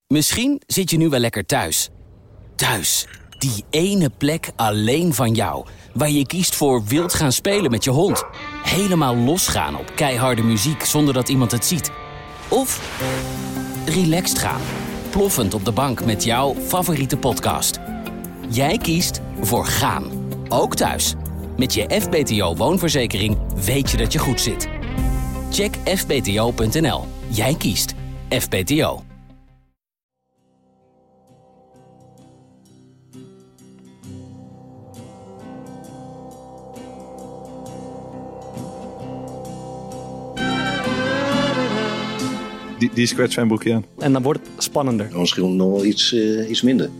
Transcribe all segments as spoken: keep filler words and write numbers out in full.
Misschien zit je nu wel lekker thuis. Thuis, die ene plek alleen van jou, waar je kiest voor wild gaan spelen met je hond. Helemaal losgaan op keiharde muziek zonder dat iemand het ziet. Of relaxed gaan, ploffend op de bank met jouw favoriete podcast. Jij kiest voor gaan, ook thuis. Met je F B T O woonverzekering weet je dat je goed zit. Check f b t o punt n l. Jij kiest F B T O. Die, die scratch zijn broekje aan. En dan wordt het spannender. Misschien nog wel iets, uh, iets minder.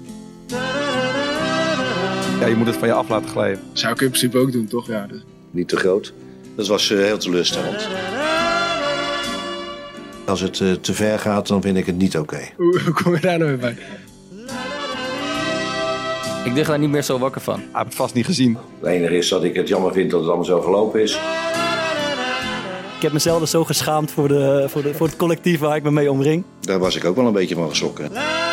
Ja, je moet het van je af laten glijden. Zou ik in principe ook doen, toch? Ja, dus. Niet te groot. Dat was uh, heel teleurstellend. Als het uh, te ver gaat, dan vind ik het niet oké. Okay. Hoe, hoe kom je daar nou weer bij? Ik lig daar niet meer zo wakker van. Hij heeft het vast niet gezien. Het enige is dat ik het jammer vind dat het allemaal zo gelopen is. Ik heb mezelf dus zo geschaamd voor, de, voor, de, voor het collectief waar ik me mee omring. Daar was ik ook wel een beetje van geschrokken.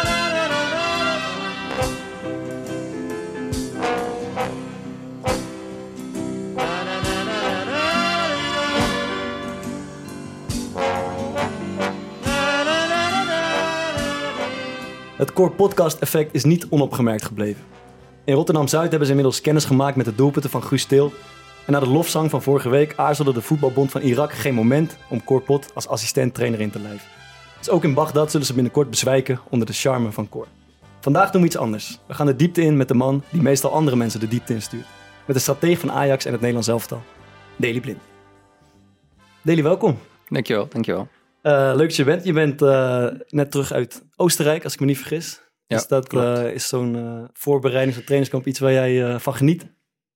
Het Core Podcast effect is niet onopgemerkt gebleven. In Rotterdam-Zuid hebben ze inmiddels kennis gemaakt met de doelpunten van Guus Til. En na de lofzang van vorige week aarzelde de voetbalbond van Irak geen moment om Cor Pot als assistent-trainer in te lijven. Dus ook in Bagdad zullen ze binnenkort bezwijken onder de charme van Cor. Vandaag doen we iets anders. We gaan de diepte in met de man die meestal andere mensen de diepte instuurt. Met de stratege van Ajax en het Nederlands elftal, Daley Blind. Daley, welkom. Dankjewel, dankjewel. Uh, leuk dat je bent. Je bent uh, net terug uit Oostenrijk, als ik me niet vergis. Ja, dus dat uh, is zo'n uh, voorbereiding, zo'n trainingskamp, iets waar jij uh, van geniet?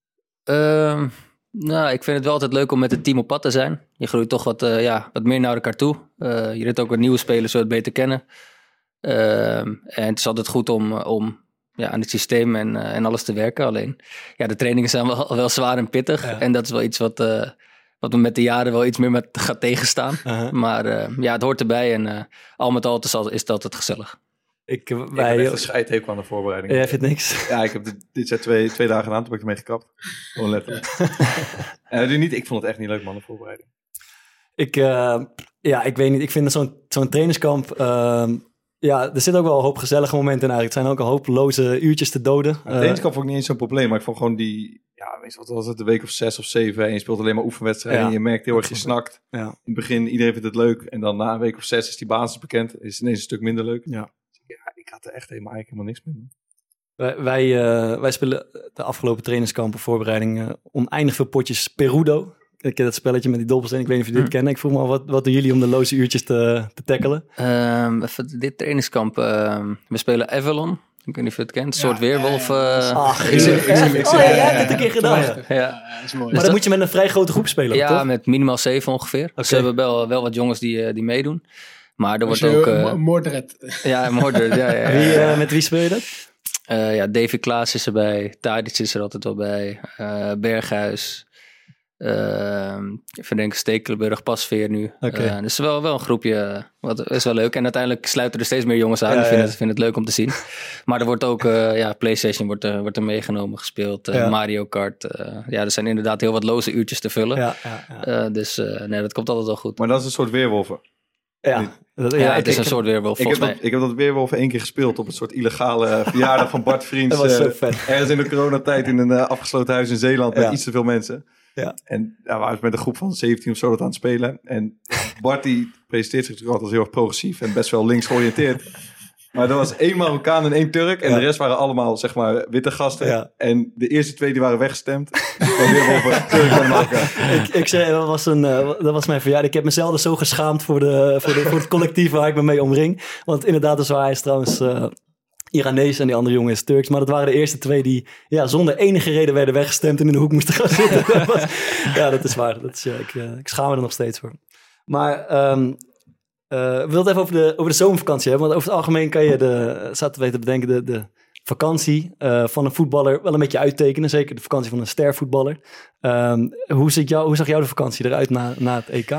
Uh, nou, ik vind het wel altijd leuk om met het team op pad te zijn. Je groeit toch wat, uh, ja, wat meer naar elkaar toe. Uh, je leert ook wat nieuwe spelers zo het beter kennen. Uh, en het is altijd goed om, om ja, aan het systeem en, uh, en alles te werken. Alleen, ja, de trainingen zijn wel, wel zwaar en pittig. Ja. En dat is wel iets wat... Uh, Wat me met de jaren wel iets meer met gaat tegenstaan. Uh-huh. Maar uh, ja, het hoort erbij. En uh, al met al is, al, is dat het gezellig. Ik, uh, wij, ik heb echt een scheidhekel aan de voorbereiding. Jij vindt niks? Ja, ik heb dit, dit zijn twee, twee dagen aan, toen ben ik ermee gekapt. Gewoon letterlijk. En uh, niet, ik vond het echt niet leuk, man, de voorbereiding. Ik, uh, ja, ik weet niet. Ik vind zo'n, zo'n trainingskamp... Uh, ja, er zit ook wel een hoop gezellige momenten in eigenlijk. Het zijn ook een hoop loze uurtjes te doden. Het trainingskamp vond ik niet eens zo'n probleem. Maar ik vond gewoon die... Ja, weet je wat was het? Een week of zes of zeven. En je speelt alleen maar oefenwedstrijden. Ja. En je merkt heel erg, je snakt. Ja. In het begin, iedereen vindt het leuk. En dan na een week of zes is die basis bekend. Is het ineens een stuk minder leuk. Ja, ja ik had er echt helemaal, eigenlijk helemaal niks mee. Wij, wij, uh, wij spelen de afgelopen trainingskampen, voorbereiding, uh, oneindig veel potjes Perudo. Ik ken dat spelletje met die dobbelsteen. Ik weet niet of je dit hm. kennen. Ik vroeg me al, wat, wat doen jullie om de loze uurtjes te, te tackelen? Um, even dit trainingskamp. Uh, we spelen Avalon. Ik weet niet of je het kent. Een soort ja, weerwolf. Uh, Ach, ik zie het. Oh, jij hebt het een keer gedaan. Ja, ja. ja dat is mooi. Maar dan moet je met een vrij grote groep spelen, ja, toch? Ja, met minimaal zeven ongeveer. Okay. Dus we hebben wel, wel wat jongens die, die meedoen. Maar er wordt ook... Uh, Mordred. Ja, Mordred. Ja, ja, wie, uh, met wie speel je dat? Uh, ja, David Klaas is erbij. Tadic is er altijd wel bij. Uh, Berghuis. Uh, even denken, Stekelenburg, Pasveer nu. Okay. Uh, dus wel, wel een groepje, wat is wel leuk. En uiteindelijk sluiten er steeds meer jongens aan. Ja, ik vind, ja. het, vind het leuk om te zien. Maar er wordt ook, uh, ja, PlayStation wordt, uh, wordt er meegenomen, gespeeld. Uh, ja. Mario Kart. Uh, ja, er zijn inderdaad heel wat loze uurtjes te vullen. Ja, ja, ja. Uh, dus uh, nee, dat komt altijd wel goed. Maar dat is een soort weerwolven. Ja, dat, ja, ja het is ik, een soort weerwolf. Ik heb, dat, ik heb dat weerwolven één keer gespeeld op een soort illegale verjaardag van Bart Vriends. Dat was zo uh, vet. Ergens in de coronatijd in een uh, afgesloten huis in Zeeland met ja. iets te veel mensen. Ja. En ja, we waren met een groep van zeventien of zo dat aan het spelen. En Bart die presenteert zich natuurlijk altijd als heel erg progressief en best wel links georiënteerd. Maar er was één Marokkaan en één Turk. En ja. de rest waren allemaal, zeg maar, witte gasten. Ja. En de eerste twee die waren weggestemd. ik, ik zei, dat was, een, uh, dat was mijn verjaardag. Ik heb mezelf dus zo geschaamd voor, de, voor, de, voor het collectief waar ik me mee omring. Want inderdaad, dat is waar hij is trouwens... Uh, Iranees en die andere jongen is Turks. Maar dat waren de eerste twee die ja, zonder enige reden werden weggestemd en in de hoek moesten gaan zitten. dat was, ja, dat is waar. Dat is, ja, ik, uh, ik schaam me er nog steeds voor. Maar um, uh, we wilden het even over de, over de zomervakantie hebben. Want over het algemeen kan je de, zaten we te bedenken, de, de vakantie uh, van een voetballer wel een beetje uittekenen. Zeker de vakantie van een stervoetballer. Um, hoe, zit jou, hoe zag jouw de vakantie eruit na, na het E K?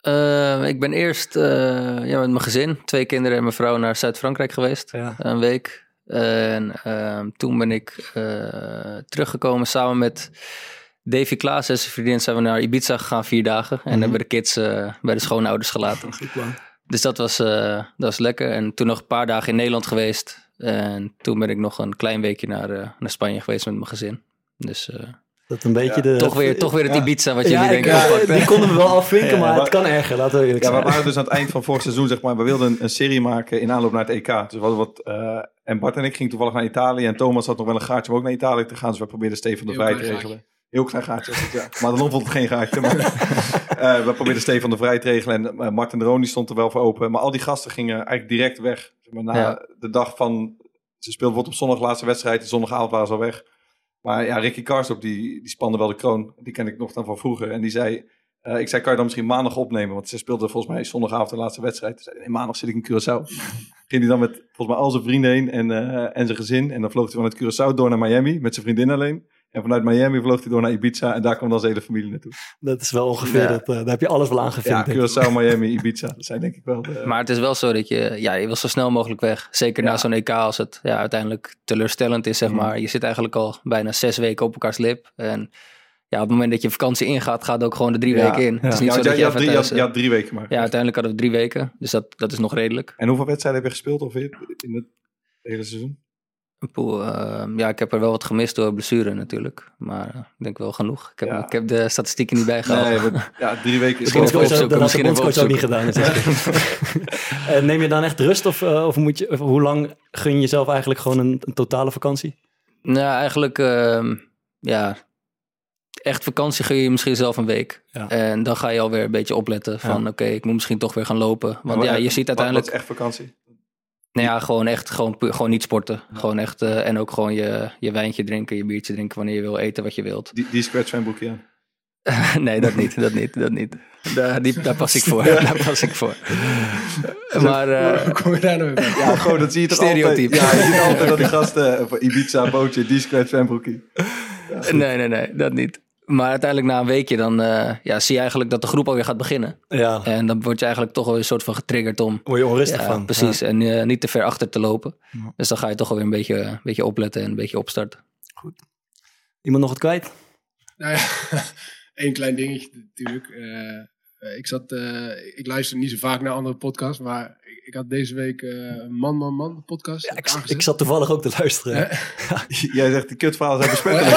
Uh, ik ben eerst uh, ja, met mijn gezin, twee kinderen en mijn vrouw naar Zuid-Frankrijk geweest. Ja. Een week. En uh, toen ben ik uh, teruggekomen samen met Davy Klaas en zijn vriendin. Zijn we naar Ibiza gegaan, vier dagen. En mm-hmm. hebben de kids uh, bij de schoonouders gelaten. Dus dat was, uh, dat was lekker. En toen nog een paar dagen in Nederland geweest. En toen ben ik nog een klein weekje naar, uh, naar Spanje geweest met mijn gezin. Dus... Uh, Dat een beetje ja. de... Toch weer, toch weer het ja. Ibiza wat jullie ja, denken. Ja, die konden we wel afvinken, ja, maar, maar het kan erger, laten we eerlijk ja, zijn. We waren dus aan het eind van vorig seizoen, zeg maar, we wilden een, een serie maken in aanloop naar het E K. Dus we hadden wat, uh, en Bart en ik gingen toevallig naar Italië en Thomas had nog wel een gaatje om ook naar Italië te gaan. Dus we probeerden Stefan de Vrij te regelen. Gaatje. Heel klein gaatje. Ja. Madelon vond het geen gaatje. Maar, uh, we probeerden Stefan de Vrij te regelen en uh, Martin de Roon die stond er wel voor open. Maar al die gasten gingen eigenlijk direct weg. Zeg maar, na ja. de dag van, ze speelden wordt op zondag de laatste wedstrijd, de zondagavond waren ze al weg. Maar ja, Ricky Karsdorp, die, die spande wel de kroon. Die ken ik nog dan van vroeger. En die zei, uh, ik zei, kan je dan misschien maandag opnemen? Want ze speelde volgens mij zondagavond de laatste wedstrijd. Toen zei, nee, maandag zit ik in Curaçao. Ging hij dan met volgens mij al zijn vrienden heen en, uh, en zijn gezin. En dan vloog hij vanuit Curaçao door naar Miami met zijn vriendin alleen. En vanuit Miami vloog hij door naar Ibiza. En daar kwam dan zijn hele familie naartoe. Dat is wel ongeveer, ja. dat, uh, daar heb je alles wel aangevinkt. Ja, Curaçao, Miami, Ibiza. Dat zijn denk ik wel de... Maar het is wel zo dat je, ja, je wil zo snel mogelijk weg. Zeker ja. na zo'n E K als het ja, uiteindelijk teleurstellend is, zeg maar. Mm. Je zit eigenlijk al bijna zes weken op elkaars lip. En ja, op het moment dat je vakantie ingaat, gaat ook gewoon de drie ja. weken in. Ja. Het is niet ja, zo dat je, je, had drie, thuis, je, had, je had drie weken maar. Ja, uiteindelijk hadden we drie weken. Dus dat, dat is nog redelijk. En hoeveel wedstrijden heb je gespeeld ongeveer in het hele seizoen? Poel, uh, ja, ik heb er wel wat gemist door blessure natuurlijk. Maar uh, ik denk wel genoeg. Ik heb, ja. ik heb de statistieken niet bijgehaald. Nee, maar, ja, drie weken is gewoon opzoeken. Dat had de bondscoach ook niet gedaan. Dus uh, neem je dan echt rust? Of, uh, of, moet je, of hoe lang gun je jezelf eigenlijk gewoon een, een totale vakantie? Nou, eigenlijk... Uh, ja, echt vakantie gun je misschien zelf een week. Ja. En dan ga je alweer een beetje opletten van... Ja. Oké, okay, ik moet misschien toch weer gaan lopen. Want ja, ja je ziet uiteindelijk... Wat is echt vakantie? Nou ja, gewoon echt, gewoon, gewoon niet sporten. Ja. Gewoon echt, uh, en ook gewoon je, je wijntje drinken, je biertje drinken wanneer je wil eten wat je wilt. Die, die scratch fan broekje aan? Nee, dat niet, dat niet, dat niet. Daar, die, daar pas ik voor, daar pas ik voor. Maar... Uh, Hoe kom je daar nou bij? Ja, gewoon, dat zie je toch stereotype. altijd. Ja, je ziet altijd dat die gasten van Ibiza, bootje, die scratch fan broekje. Ja, nee, nee, nee, dat niet. Maar uiteindelijk na een weekje dan uh, ja, zie je eigenlijk dat de groep alweer gaat beginnen. Ja. En dan word je eigenlijk toch wel een soort van getriggerd om... Word je onrustig ja, van. Precies, ja. En uh, niet te ver achter te lopen. Ja. Dus dan ga je toch alweer een beetje, een beetje opletten en een beetje opstarten. Goed. Iemand nog wat kwijt? Nou ja, één klein dingetje natuurlijk. Uh, ik, zat, uh, ik luister niet zo vaak naar andere podcasts, maar ik, ik had deze week uh, Man, Man, Man, de podcast. Ja, ik, ik zat toevallig ook te luisteren. Ja. Jij zegt die kutverhalen zijn besmettelijk.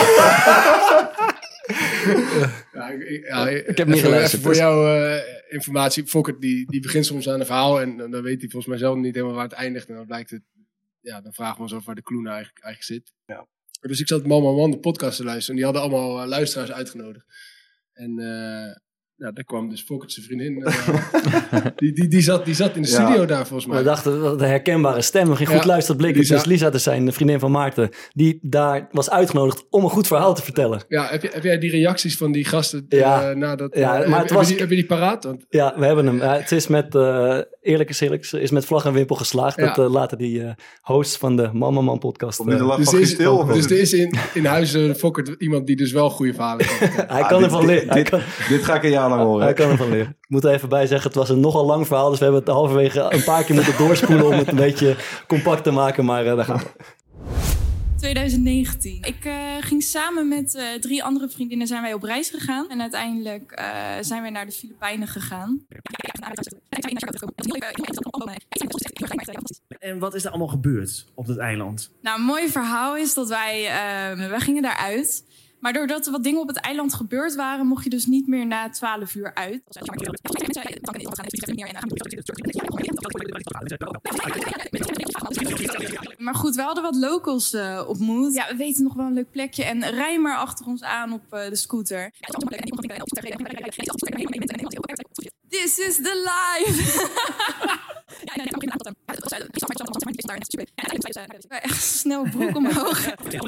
Ja, ik, ja, ik heb niet geluisterd. Voor jouw uh, informatie, Fokker die, die begint soms aan een verhaal en dan weet hij volgens mij zelf niet helemaal waar het eindigt. En dan blijkt het, ja, dan vragen we ons af waar de clue nou eigenlijk, eigenlijk zit. Ja. Dus ik zat Man, Man, Man, de podcast te luisteren en die hadden allemaal uh, luisteraars uitgenodigd. En uh, ja, daar kwam dus Fokker zijn vriendin. Uh, die, die, die, zat, die zat in de studio ja. daar volgens mij. We dachten, wat een herkenbare stem. Geen goed ja, luisterd blik. Lisa. Dus Lisa, dus zijn vriendin van Maarten, die daar was uitgenodigd om een goed verhaal te vertellen. Ja, heb, je, heb jij die reacties van die gasten ja. uh, nadat... Uh, ja, maar heb, het was, heb, je die, heb je die paraat? Want... Ja, we hebben hem. Uh, het is met, uh, eerlijk is eerlijk, is met vlag en wimpel geslaagd. Ja. Dat uh, laten die uh, hosts van de Mama Man podcast... Uh, de dus, is, stil, dus er is in, in huis uh, Fokker iemand die dus wel goede verhalen kan. Hij kan ah, ervan leren. Dit, dit, dit ga ik een jaar lang horen. Hij kan ervan leren. Ik moet er even bij zeggen, het was een nogal lang verhaal. Dus we hebben het halverwege een paar keer moeten doorspoelen om het een beetje compact te maken. Maar uh, daar gaan we. twintig negentien. Ik uh, ging samen met uh, drie andere vriendinnen zijn wij op reis gegaan. En uiteindelijk uh, zijn wij naar de Filipijnen gegaan. En wat is er allemaal gebeurd op dat eiland? Nou, een mooi verhaal is dat wij, uh, wij gingen daaruit. Maar doordat er wat dingen op het eiland gebeurd waren, mocht je dus niet meer na twaalf uur uit. Maar goed, we hadden wat locals uh, ontmoet. Ja, we weten nog wel een leuk plekje. En rij maar achter ons aan op uh, de scooter. This is the life! Echt snel broek omhoog.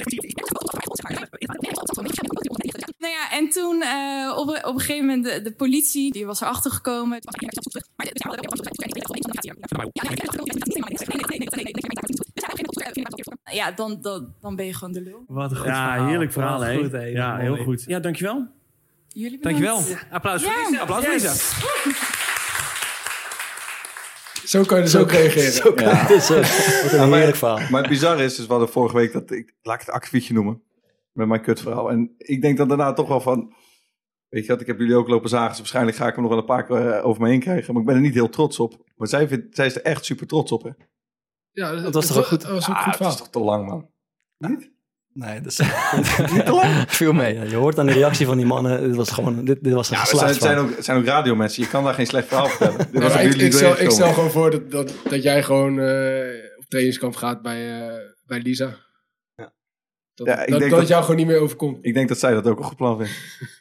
Nou ja, en toen uh, op, op een gegeven moment de, de politie, die was erachter gekomen. Ja, dan, dan, dan ben je gewoon de lul. Wat een goed ja, verhaal. Heerlijk verhaal, hè? Goed, hey, ja, mooi. Heel goed. Ja, dankjewel. Jullie bedankt. Dankjewel. Ja. Applaus voor ja. Lisa. Applaus voor Lisa. Zo kan je dus ook reageren. Zo kan Ja. het is, uh, wat een maar- heerlijk verhaal. Maar het bizarre is, dus we hadden vorige week dat ik, laat ik het akkefietje noemen, met mijn kutverhaal. En ik denk dan daarna toch wel van, weet je wat, ik heb jullie ook lopen zagen, dus waarschijnlijk ga ik hem nog wel een paar keer uh, over me heen krijgen. Maar ik ben er niet heel trots op. Maar zij, vindt, zij is er echt super trots op, hè? Ja, Dat was toch ook goed? Dat was ook Ah, goed het is verhaal. toch te lang, man. Niet? Nee, dus, Niet te lang? Viel mee. ja, je hoort aan de reactie van die mannen. Dit was gewoon, dit, dit was een Ja, het geslaagd zijn, het zijn verhaal. ook, het zijn ook radiomensen. Je kan daar geen slecht verhaal vertellen. Dit Nee, was maar op ik, jullie ik, stel, doorheen ik stel gekomen. gewoon voor dat, dat, dat jij gewoon uh, op trainingskamp gaat bij, uh, bij Lisa. Ja. Dat, Ja, ik dat, denk dat dat- het jou gewoon niet meer overkomt. Ik denk dat zij dat ook een goed plan vindt.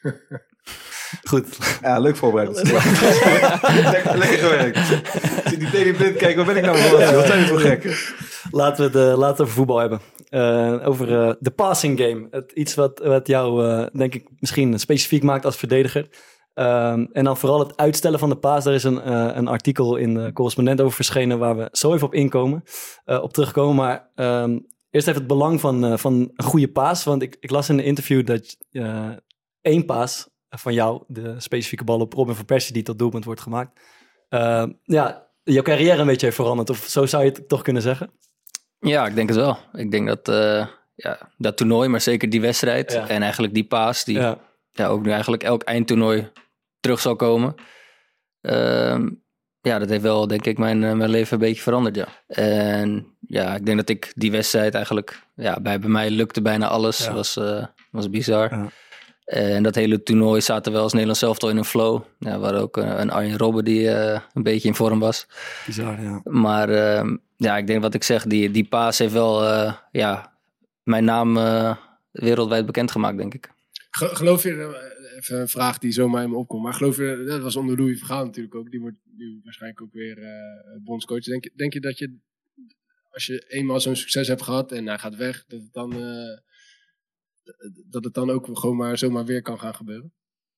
Goed. Ja, leuk voorbereid. lekker, lekker gewerkt. Ik zit die Daily Blind kijken, wat ben ik nou voor? Wat zijn dit voor gekken? Laten we het uh, laten we het over voetbal hebben. Uh, over uh, de passing game. Het, iets wat, wat jou, uh, denk ik, misschien specifiek maakt als verdediger. Um, en dan vooral het uitstellen van de paas. Daar is een, uh, een artikel in de Correspondent over verschenen waar we zo even op inkomen, uh, op terugkomen. Maar um, eerst even het belang van, uh, van een goede paas. Want ik, ik las in een interview dat uh, één paas van jou, de specifieke bal op Robin van Persie die tot doelpunt wordt gemaakt, uh, ja, jouw carrière een beetje heeft veranderd. Of zo zou je het toch kunnen zeggen? Ja, ik denk het wel. Ik denk dat uh, ja, dat toernooi, maar zeker die wedstrijd Ja. en eigenlijk die paas, die Ja. ja, ook nu eigenlijk elk eindtoernooi terug zal komen. Uh, ja, dat heeft wel, denk ik, mijn, uh, mijn leven een beetje veranderd, ja. En ja, ik denk dat ik die wedstrijd eigenlijk, ja, bij, bij mij lukte bijna alles. Ja. Was, uh, was bizar. Ja. En dat hele toernooi zaten wel als Nederlands elftal in een flow. Ja, we hadden ook uh, een Arjen Robben die uh, een beetje in vorm was. Bizar, ja. Maar uh, ja, ik denk wat ik zeg, die, die paas heeft wel uh, ja, mijn naam uh, wereldwijd bekendgemaakt, denk ik. Geloof je, even een vraag die zomaar in me opkomt, maar geloof je, dat was onder Louis van Gaal natuurlijk ook, die wordt nu waarschijnlijk ook weer uh, bondscoach. Denk, denk je dat je, als je eenmaal zo'n succes hebt gehad en hij gaat weg, dat het dan, uh, dat het dan ook gewoon maar zomaar weer kan gaan gebeuren?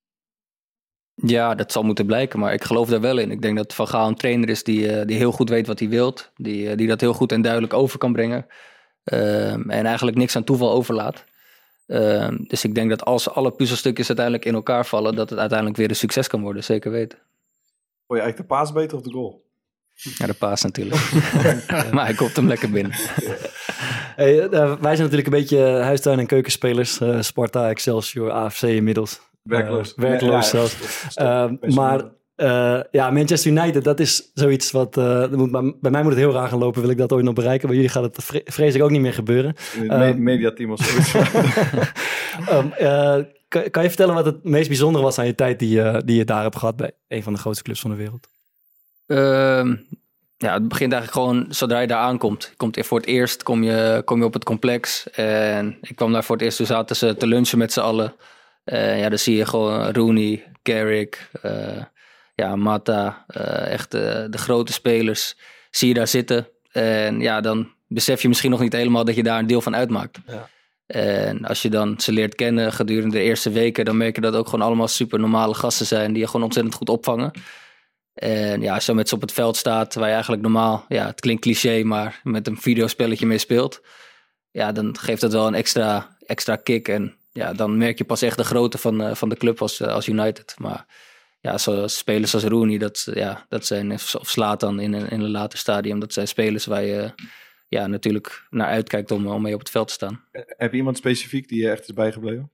Ja, dat zal moeten blijken, maar ik geloof daar wel in. Ik denk dat Van Gaal een trainer is die, uh, die heel goed weet wat hij wilt, die, uh, die dat heel goed en duidelijk over kan brengen uh, en eigenlijk niks aan toeval overlaat. Uh, dus ik denk dat als alle puzzelstukjes uiteindelijk in elkaar vallen, dat het uiteindelijk weer een succes kan worden, zeker weten. Vond je eigenlijk de paas beter of de goal? Ja, de paas natuurlijk. Maar hij komt hem lekker binnen. Hey, uh, wij zijn natuurlijk een beetje huistuin- en keukenspelers. Uh, Sparta, Excelsior, A F C inmiddels. Werkloos. Uh, werkloos Ja, ja, zelfs. ja, Uh, maar uh, ja, Manchester United, dat is zoiets wat... Uh, dat moet, bij, bij mij moet het heel raar gaan lopen, wil ik dat ooit nog bereiken. Bij jullie gaat het vre- vreselijk ook niet meer gebeuren. In het me- mediateam of zoiets. um, uh, kan, kan je vertellen wat het meest bijzondere was aan je tijd die, uh, die je daar hebt gehad bij een van de grootste clubs van de wereld? Uh, ja, het begint eigenlijk gewoon zodra je daar aankomt. Je komt voor het eerst kom je, kom je op het complex. En ik kwam daar voor het eerst, toen zaten ze te lunchen met z'n allen. Uh, ja, dan zie je gewoon Rooney, Carrick, uh, ja, Mata, uh, echt uh, de grote spelers. Zie je daar zitten. En ja, dan besef je misschien nog niet helemaal dat je daar een deel van uitmaakt. Ja. En als je dan ze leert kennen gedurende de eerste weken, dan merk je dat het ook gewoon allemaal super normale gasten zijn die je gewoon ontzettend goed opvangen. En ja, als je met ze op het veld staat, waar je eigenlijk normaal, ja, het klinkt cliché, maar met een videospelletje mee speelt, ja, dan geeft dat wel een extra, extra kick. En ja, dan merk je pas echt de grootte van, uh, van de club als, uh, als United. Maar ja, zo, spelers als Rooney, dat, ja, dat zijn, of Zlatan in een, in een later stadium, dat zijn spelers waar je ja, natuurlijk naar uitkijkt om, om mee op het veld te staan. Heb je iemand specifiek die je echt is bijgebleven?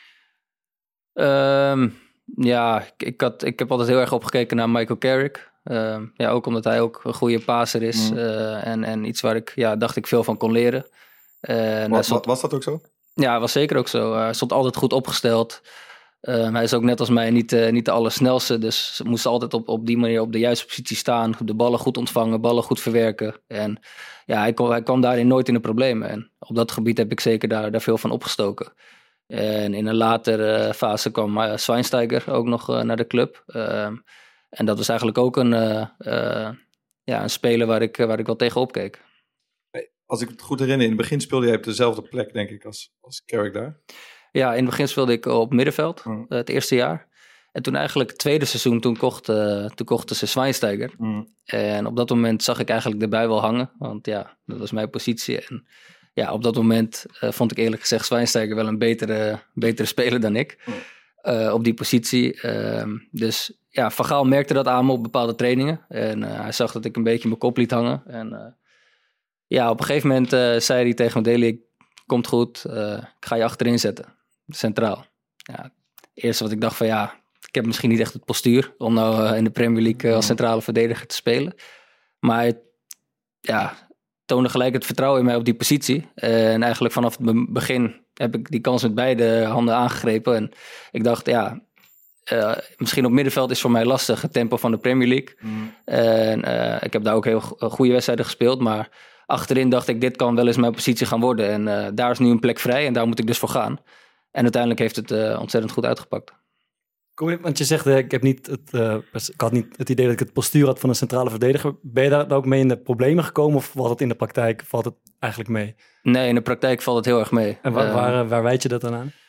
Um, ja, ik, ik, had, ik heb altijd heel erg opgekeken naar Michael Carrick. Uh, ja, ook omdat hij ook een goede passer is. Mm. Uh, en, en iets waar ik, ja, dacht ik veel van kon leren. Uh, was, stond, was dat ook zo? Ja, was zeker ook zo. Uh, hij stond altijd goed opgesteld. Uh, hij is ook net als mij niet, uh, niet de allersnelste. Dus ze moesten altijd op, op die manier op de juiste positie staan. De ballen goed ontvangen, ballen goed verwerken. En ja, hij, kon, hij kwam daarin nooit in de problemen. En op dat gebied heb ik zeker daar, daar veel van opgestoken. En in een latere uh, fase kwam uh, Schweinsteiger ook nog uh, naar de club. Uh, en dat was eigenlijk ook een, uh, uh, ja, een speler waar ik, uh, waar ik wel tegenop keek. Als ik het goed herinner, in het begin speelde jij op dezelfde plek, denk ik, als, als Carrick daar. Ja, in het begin speelde ik op middenveld, mm. uh, het eerste jaar. En toen eigenlijk het tweede seizoen, toen, kocht, uh, toen kochten ze Schweinsteiger. Mm. En op dat moment zag ik eigenlijk erbij wel hangen. Want ja, dat was mijn positie. En ja, op dat moment uh, vond ik eerlijk gezegd Schweinsteiger wel een betere, betere speler dan ik. Mm. uh, op die positie. Uh, dus ja, Van Gaal merkte dat aan me op bepaalde trainingen. En uh, hij zag dat ik een beetje mijn kop liet hangen. En uh, ja, op een gegeven moment uh, zei hij tegen me, Deli, komt goed, uh, ik ga je achterin zetten, centraal. Ja, het eerste wat ik dacht van ja, ik heb misschien niet echt het postuur om nou uh, in de Premier League uh, als centrale verdediger te spelen. Maar hij ja, toonde gelijk het vertrouwen in mij op die positie. Uh, en eigenlijk vanaf het begin heb ik die kans met beide handen aangegrepen. En ik dacht ja, uh, misschien op middenveld is voor mij lastig het tempo van de Premier League. Mm. En uh, ik heb daar ook heel goede wedstrijden gespeeld, maar achterin dacht ik, dit kan wel eens mijn positie gaan worden. En uh, daar is nu een plek vrij en daar moet ik dus voor gaan. En uiteindelijk heeft het uh, ontzettend goed uitgepakt. Kom je, want je zegt, uh, ik, heb niet het, uh, ik had niet het idee dat ik het postuur had van een centrale verdediger. Ben je daar ook mee in de problemen gekomen of valt het in de praktijk valt het eigenlijk mee? Nee, in de praktijk valt het heel erg mee. En waar, uh, waar, waar wijd je dat dan aan?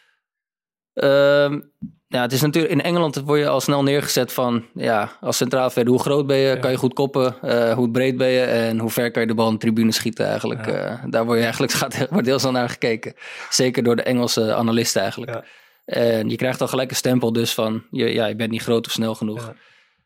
Uh, ja, het is natuurlijk in Engeland word je al snel neergezet van ja, als centraal verdediger, hoe groot ben je, ja. kan je goed koppen, uh, hoe breed ben je en hoe ver kan je de bal in de tribune schieten eigenlijk. Ja. Uh, daar word je eigenlijk gaat, wordt heel snel naar gekeken. Zeker door de Engelse analisten eigenlijk. Ja. En je krijgt al gelijk een stempel dus van je, ja, je bent niet groot of snel genoeg. Ja.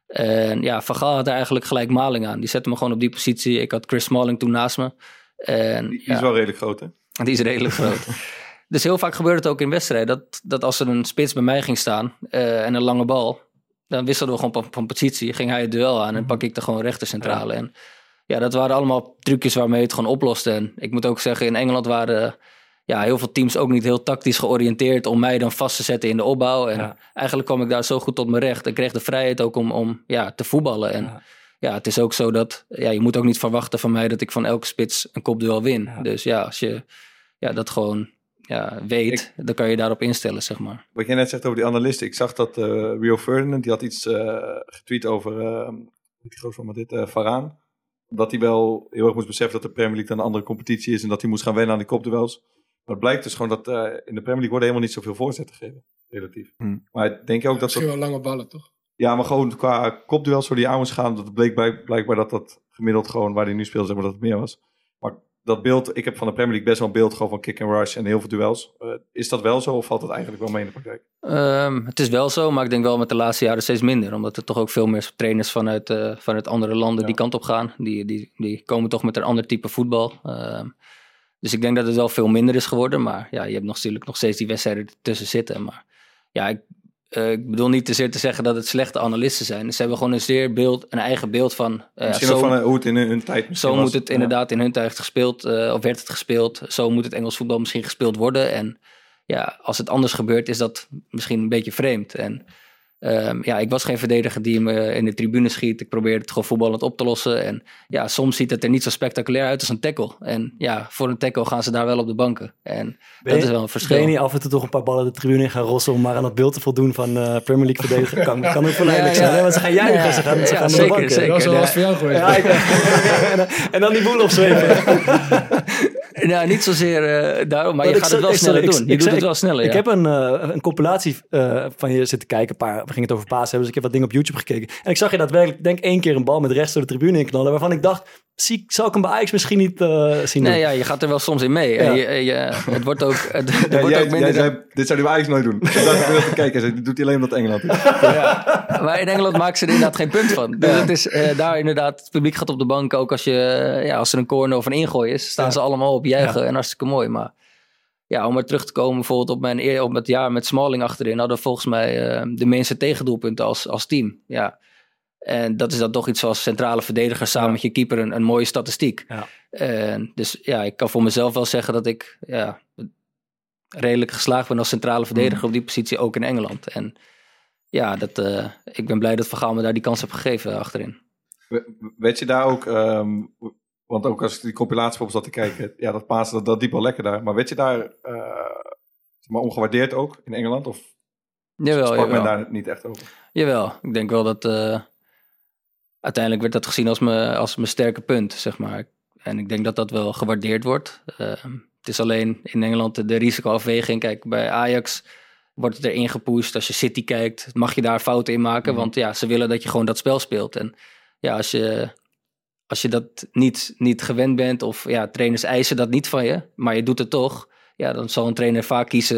En ja, Van Gaal had er eigenlijk gelijk maling aan. Die zette me gewoon op die positie. Ik had Chris Smalling toen naast me. En, die ja, is wel redelijk groot, hè? Die is redelijk groot. Dus heel vaak gebeurde het ook in wedstrijden. Dat, dat als er een spits bij mij ging staan uh, en een lange bal, dan wisselden we gewoon van, van positie. Ging hij het duel aan en pak ik er gewoon rechtercentrale. Ja. En ja, dat waren allemaal trucjes waarmee je het gewoon oploste. En ik moet ook zeggen, in Engeland waren ja, heel veel teams ook niet heel tactisch georiënteerd om mij dan vast te zetten in de opbouw. En ja. eigenlijk kwam ik daar zo goed tot mijn recht. Ik kreeg de vrijheid ook om, om ja, te voetballen. En ja. ja, het is ook zo dat ja, je moet ook niet verwachten van mij dat ik van elke spits een kopduel win. Ja. Dus ja, als je ja, dat gewoon ja, weet, ik, dan kan je daarop instellen, zeg maar. Wat jij net zegt over die analisten. Ik zag dat uh, Rio Ferdinand, die had iets uh, getweet over, uh, die groot van maar dit, uh, Varaan. Dat hij wel heel erg moest beseffen dat de Premier League dan een andere competitie is en dat hij moest gaan wennen aan die kopduels. Maar het blijkt dus gewoon dat uh, in de Premier League worden helemaal niet zoveel voorzetten gegeven. Relatief. Hmm. Maar denk je ook ja, dat... Misschien dat, wel lange ballen, toch? Ja, maar gewoon qua kopduels waar die aan moest gaan, dat bleek bij, blijkbaar dat dat gemiddeld gewoon, waar hij nu speelde, zeg maar, dat het meer was. Maar dat beeld, ik heb van de Premier League best wel een beeld gewoon van kick and rush en heel veel duels. Uh, is dat wel zo of valt dat eigenlijk wel mee in de praktijk? Um, het is wel zo, maar ik denk wel met de laatste jaren steeds minder. Omdat er toch ook veel meer trainers vanuit, uh, vanuit andere landen ja. die kant op gaan. Die, die, die komen toch met een ander type voetbal. Um, dus ik denk dat het wel veel minder is geworden. Maar ja, je hebt nog, natuurlijk nog steeds die wedstrijden tussen zitten. Maar ja, ik, uh, ik bedoel niet te zeer te zeggen dat het slechte analisten zijn. Ze hebben gewoon een zeer beeld, een eigen beeld van... Uh, misschien zo, ook van uh, hoe het in hun, hun tijd Zo was. moet het inderdaad ja. in hun tijd gespeeld, uh, of werd het gespeeld. Zo moet het Engels voetbal misschien gespeeld worden. En ja, als het anders gebeurt, is dat misschien een beetje vreemd. En um, ja, ik was geen verdediger die me in de tribune schiet. Ik probeerde het gewoon voetballend op te lossen. En ja, soms ziet het er niet zo spectaculair uit als een tackle. En ja, voor een tackle gaan ze daar wel op de banken. En ben dat je, is wel een verschil. Ben je niet af en toe toch een paar ballen de tribune in gaan rossen om maar aan het beeld te voldoen van uh, Premier League verdediger? Kan, kan ook verleidelijk ja, ja. zijn, hè? Want ze gaan juichen, ja, ze gaan, ze ja, gaan zeker, naar de banken. Zeker, dat was wel ja. voor jou geweest. Ja, ik, en, en dan die boel opzwepen. Nou, niet zozeer uh, daarom, maar, maar je gaat het wel ik, sneller ik, doen. Je ik, doet ik, het wel sneller, Ik ja. heb een, uh, een compilatie uh, van je zitten kijken. Een paar, we gingen het over Pasen hebben, dus ik heb wat dingen op YouTube gekeken. En ik zag je daadwerkelijk, denk één keer een bal met rechts door de tribune inknallen, waarvan ik dacht, zie, zal ik hem bij Ajax misschien niet uh, zien doen? Nee, ja, je gaat er wel soms in mee. Ja. En je, je, het wordt ook, het, het ja, wordt jij, ook minder... Jij zei, dit zou hij bij Ajax nooit doen. Ik dacht dat te kijken, dit doet hij alleen omdat Engeland is. Ja. Maar in Engeland maken ze er inderdaad geen punt van. Dus het is uh, daar inderdaad, het publiek gaat op de bank, ook als, je, uh, ja, als er een corner of een ingooi is, staan ja. ze allemaal op juichen ja. en hartstikke mooi. Maar ja, om er terug te komen bijvoorbeeld op mijn op het jaar met Smalling achterin, hadden we volgens mij uh, de meeste tegendoelpunten als, als team. Ja. En dat is dan toch iets zoals centrale verdediger samen ja. met je keeper een, een mooie statistiek. Ja. En dus ja, ik kan voor mezelf wel zeggen dat ik ja, redelijk geslaagd ben als centrale verdediger mm. op die positie, ook in Engeland. En ja, dat, uh, ik ben blij dat Van Gaal me daar die kans heeft gegeven achterin. Weet je daar ook, um, want ook als ik die compilatie op zat te kijken, ja, dat Pasen, dat, dat diep wel lekker daar. Maar weet je daar, uh, maar ongewaardeerd ook in Engeland? Of jawel, sprak jawel. men daar niet echt over? Jawel, ik denk wel dat uh, uiteindelijk werd dat gezien als mijn, als mijn sterke punt, zeg maar. En ik denk dat dat wel gewaardeerd wordt. Uh, het is alleen in Engeland de, de risicoafweging. Kijk, bij Ajax wordt het erin gepusht. Als je City kijkt, mag je daar fouten in maken. Mm. Want ja, ze willen dat je gewoon dat spel speelt. En ja, als je, als je dat niet, niet gewend bent, of ja, trainers eisen dat niet van je, maar je doet het toch, ja, dan zal een trainer vaak kiezen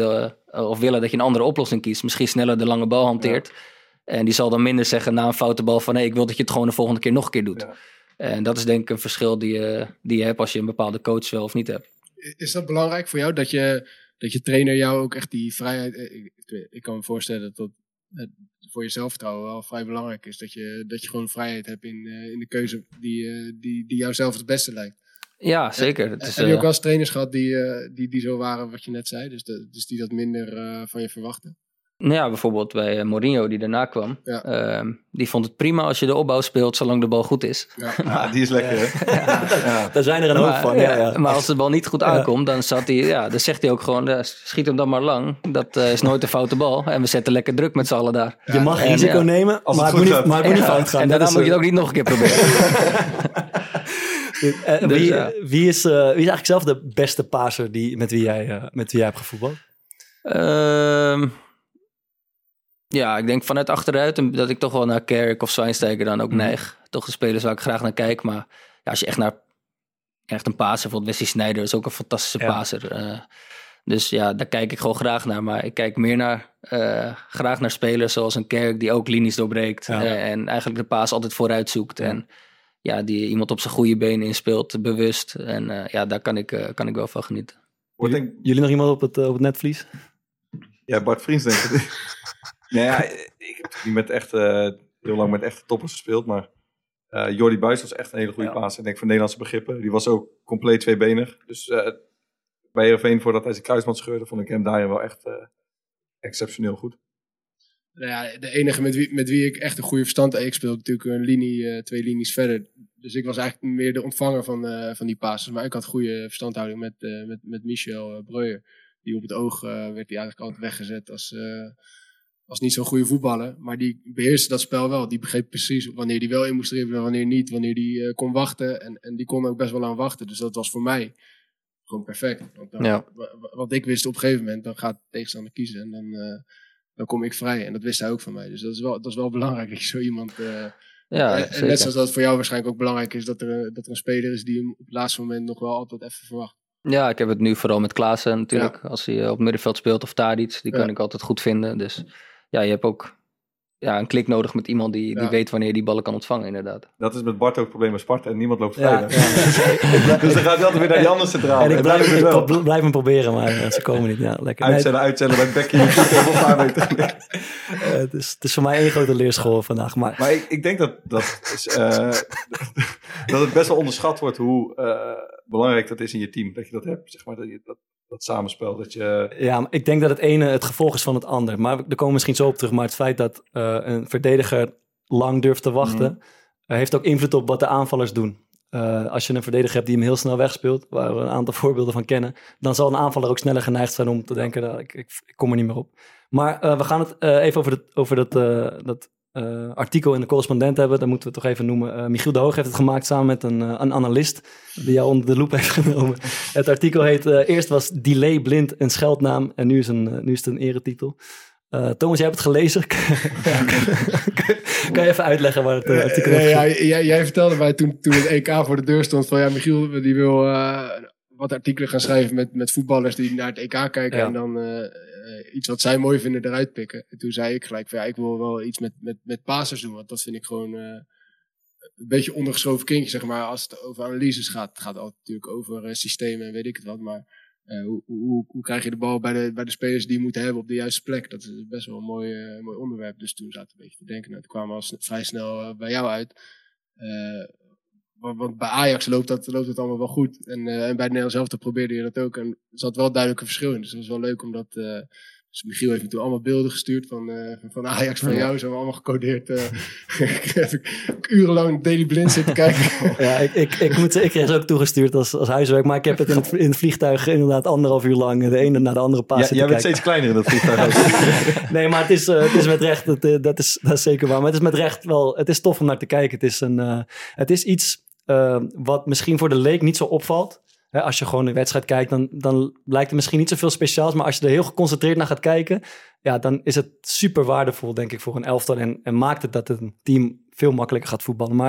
uh, of willen dat je een andere oplossing kiest. Misschien sneller de lange bal hanteert. Ja. En die zal dan minder zeggen na een foute bal van... hé, hey, ik wil dat je het gewoon de volgende keer nog een keer doet. Ja. En dat is denk ik een verschil die je, die je hebt als je een bepaalde coach wel of niet hebt. Is dat belangrijk voor jou, dat je, dat je trainer jou ook echt die vrijheid... Ik, ik kan me voorstellen dat dat voor je zelfvertrouwen wel vrij belangrijk is. Dat je, dat je gewoon vrijheid hebt in, in de keuze die, die, die jou zelf het beste lijkt. Ja, zeker. Het is, heb je ook wel eens trainers gehad die, die, die zo waren wat je net zei? Dus, de, dus die dat minder uh, van je verwachten? Nou ja, bijvoorbeeld bij Mourinho die daarna kwam. Ja. Uh, die vond het prima als je de opbouw speelt zolang de bal goed is. Ja, ja die is lekker hè? Ja. Ja. Daar zijn er een hoop van. Ja, ja. Maar als de bal niet goed aankomt, dan, zat hij, ja, dan zegt hij ook gewoon, ja, schiet hem dan maar lang. Dat uh, is nooit een foute bal. En we zetten lekker druk met z'n allen daar. Ja. Je mag en, risico ja. nemen, als maar het moet niet, maar het moet niet fout gaan. En daarna moet je het ook niet nog een keer proberen. uh, dus, wie, ja. wie, is, uh, wie is eigenlijk zelf de beste passer die, met, wie jij, uh, met wie jij hebt gevoetbald? Uh, ja, ik denk vanuit achteruit dat ik toch wel naar Kerk of Schweinsteiger dan ook mm. neig. Toch de spelers waar ik graag naar kijk. Maar ja, als je echt naar echt een passer, bijvoorbeeld Wesley Sneijder is ook een fantastische ja. passer. Uh, dus ja, daar kijk ik gewoon graag naar. Maar ik kijk meer naar, uh, graag naar spelers zoals een Kerk die ook linies doorbreekt. Ja. Uh, en eigenlijk de paas altijd vooruit zoekt. Ja. En ja, die iemand op zijn goede benen inspeelt, bewust. En uh, ja, daar kan ik, uh, kan ik wel van genieten. Jullie, jullie nog iemand op het, uh, op het netvlies? Ja, Bart Vriends denk ik. Nou ja, ik heb niet met echt, uh, heel lang met echte toppers gespeeld, maar uh, Jordi Buijs was echt een hele goede ja. paas. Ik denk voor Nederlandse begrippen. Die was ook compleet tweebenig. Dus uh, bij Heerenveen, voordat hij zijn kruisband scheurde, vond ik hem daarin wel echt uh, exceptioneel goed. Nou ja, de enige met wie, met wie ik echt een goede verstand heb, ik speelde natuurlijk een linie, uh, twee linies verder. Dus ik was eigenlijk meer de ontvanger van, uh, van die passes. Maar ik had goede verstandhouding met, uh, met, met Michel uh, Breuer. Die op het oog uh, werd die eigenlijk altijd weggezet als... Uh, was niet zo'n goede voetballer, maar die beheerste dat spel wel. Die begreep precies wanneer die wel in moest dribbelen, wanneer niet, wanneer die uh, kon wachten. En, en die kon ook best wel aan wachten. Dus dat was voor mij gewoon perfect. Want dan, ja. w- wat ik wist op een gegeven moment, dan gaat de tegenstander kiezen en dan, uh, dan kom ik vrij. En dat wist hij ook van mij. Dus dat is wel, dat is wel belangrijk dat je zo iemand... Uh, ja, en, en net zoals dat voor jou waarschijnlijk ook belangrijk is, dat er, dat er een speler is die hem op het laatste moment nog wel altijd even verwacht. Ja, ik heb het nu vooral met Klaassen natuurlijk. Ja. Als hij op middenveld speelt of Tadic, die kan ja. ik altijd goed vinden. Dus... Ja, je hebt ook ja, een klik nodig met iemand die, die ja. weet wanneer je die ballen kan ontvangen, inderdaad. Dat is met Bart ook het probleem met Sparta en niemand loopt vrij. Ja, ja. Dus dan gaat hij altijd weer naar die andere centraal. En ik blijf, en ik ik blijf hem proberen, maar uh, ze komen niet. Ja, lekker. Uitzellen, uitzellen met Becky. uh, het, is, het is voor mij één grote leerschool vandaag. Maar, maar ik, ik denk dat, dat, is, uh, dat het best wel onderschat wordt hoe uh, belangrijk dat is in je team. Dat je dat hebt, zeg maar, dat je dat... Dat samenspel, dat je... Ja, ik denk dat het ene het gevolg is van het ander. Maar daar komen we misschien zo op terug. Maar het feit dat uh, een verdediger lang durft te wachten... Mm. Uh, heeft ook invloed op wat de aanvallers doen. Uh, als je een verdediger hebt die hem heel snel wegspeelt... waar we een aantal voorbeelden van kennen... dan zal een aanvaller ook sneller geneigd zijn om te denken... Nou, ik, ik, ik kom er niet meer op. Maar uh, we gaan het uh, even over, de, over dat... Uh, dat Uh, artikel in de Correspondent hebben, dat moeten we toch even noemen. Uh, Michiel de Hoog heeft het gemaakt samen met een, uh, een analist die jou onder de loep heeft genomen. Het artikel heet, uh, eerst was Delay Blind een scheldnaam en nu is, een, uh, nu is het een eretitel. Uh, Thomas, jij hebt het gelezen. Kan je even uitleggen waar het uh, artikel over gaat? Ja, jij, jij vertelde mij toen, toen het E K voor de deur stond van ja, Michiel die wil uh, wat artikelen gaan schrijven met, met voetballers die naar het E K kijken ja. en dan... Uh, Uh, iets wat zij mooi vinden eruit pikken. En toen zei ik gelijk van ja, ik wil wel iets met, met, met passers doen. Want dat vind ik gewoon uh, een beetje ondergeschoven kindje, zeg maar. Als het over analyses gaat. Het gaat altijd natuurlijk over uh, systemen en weet ik het wat. Maar uh, hoe, hoe, hoe krijg je de bal bij de, bij de spelers die je moet hebben op de juiste plek? Dat is best wel een mooi, uh, mooi onderwerp. Dus toen zaten we een beetje te denken. Nou, toen kwamen we al vrij snel uh, bij jou uit. Uh, want, want bij Ajax loopt, dat, loopt het allemaal wel goed. En, uh, en bij het Nederlands elftal probeerde je dat ook. En er zat wel duidelijk een verschil in. Dus het was wel leuk om dat... Uh, Dus Michiel heeft me toen allemaal beelden gestuurd van, uh, van Ajax van jou. Ze hebben allemaal gecodeerd. Uh, ik heb ik urenlang Daily Blind zitten kijken. Ja, ik, ik, ik, moet, ik kreeg ze ook toegestuurd als, als huiswerk. Maar ik heb het in het, in het vliegtuig inderdaad anderhalf uur lang de ene naar de andere paas ja, jij bent steeds kleiner in dat vliegtuig. Nee, maar het is, uh, het is met recht, het, uh, dat, is, dat is zeker waar. Maar het is met recht wel, het is tof om naar te kijken. Het is, een, uh, het is iets uh, wat misschien voor de leek niet zo opvalt. He, als je gewoon een wedstrijd kijkt, dan, dan lijkt het misschien niet zoveel speciaals. Maar als je er heel geconcentreerd naar gaat kijken, ja, dan is het super waardevol, denk ik, voor een elftal. En, en maakt het dat een team veel makkelijker gaat voetballen. Maar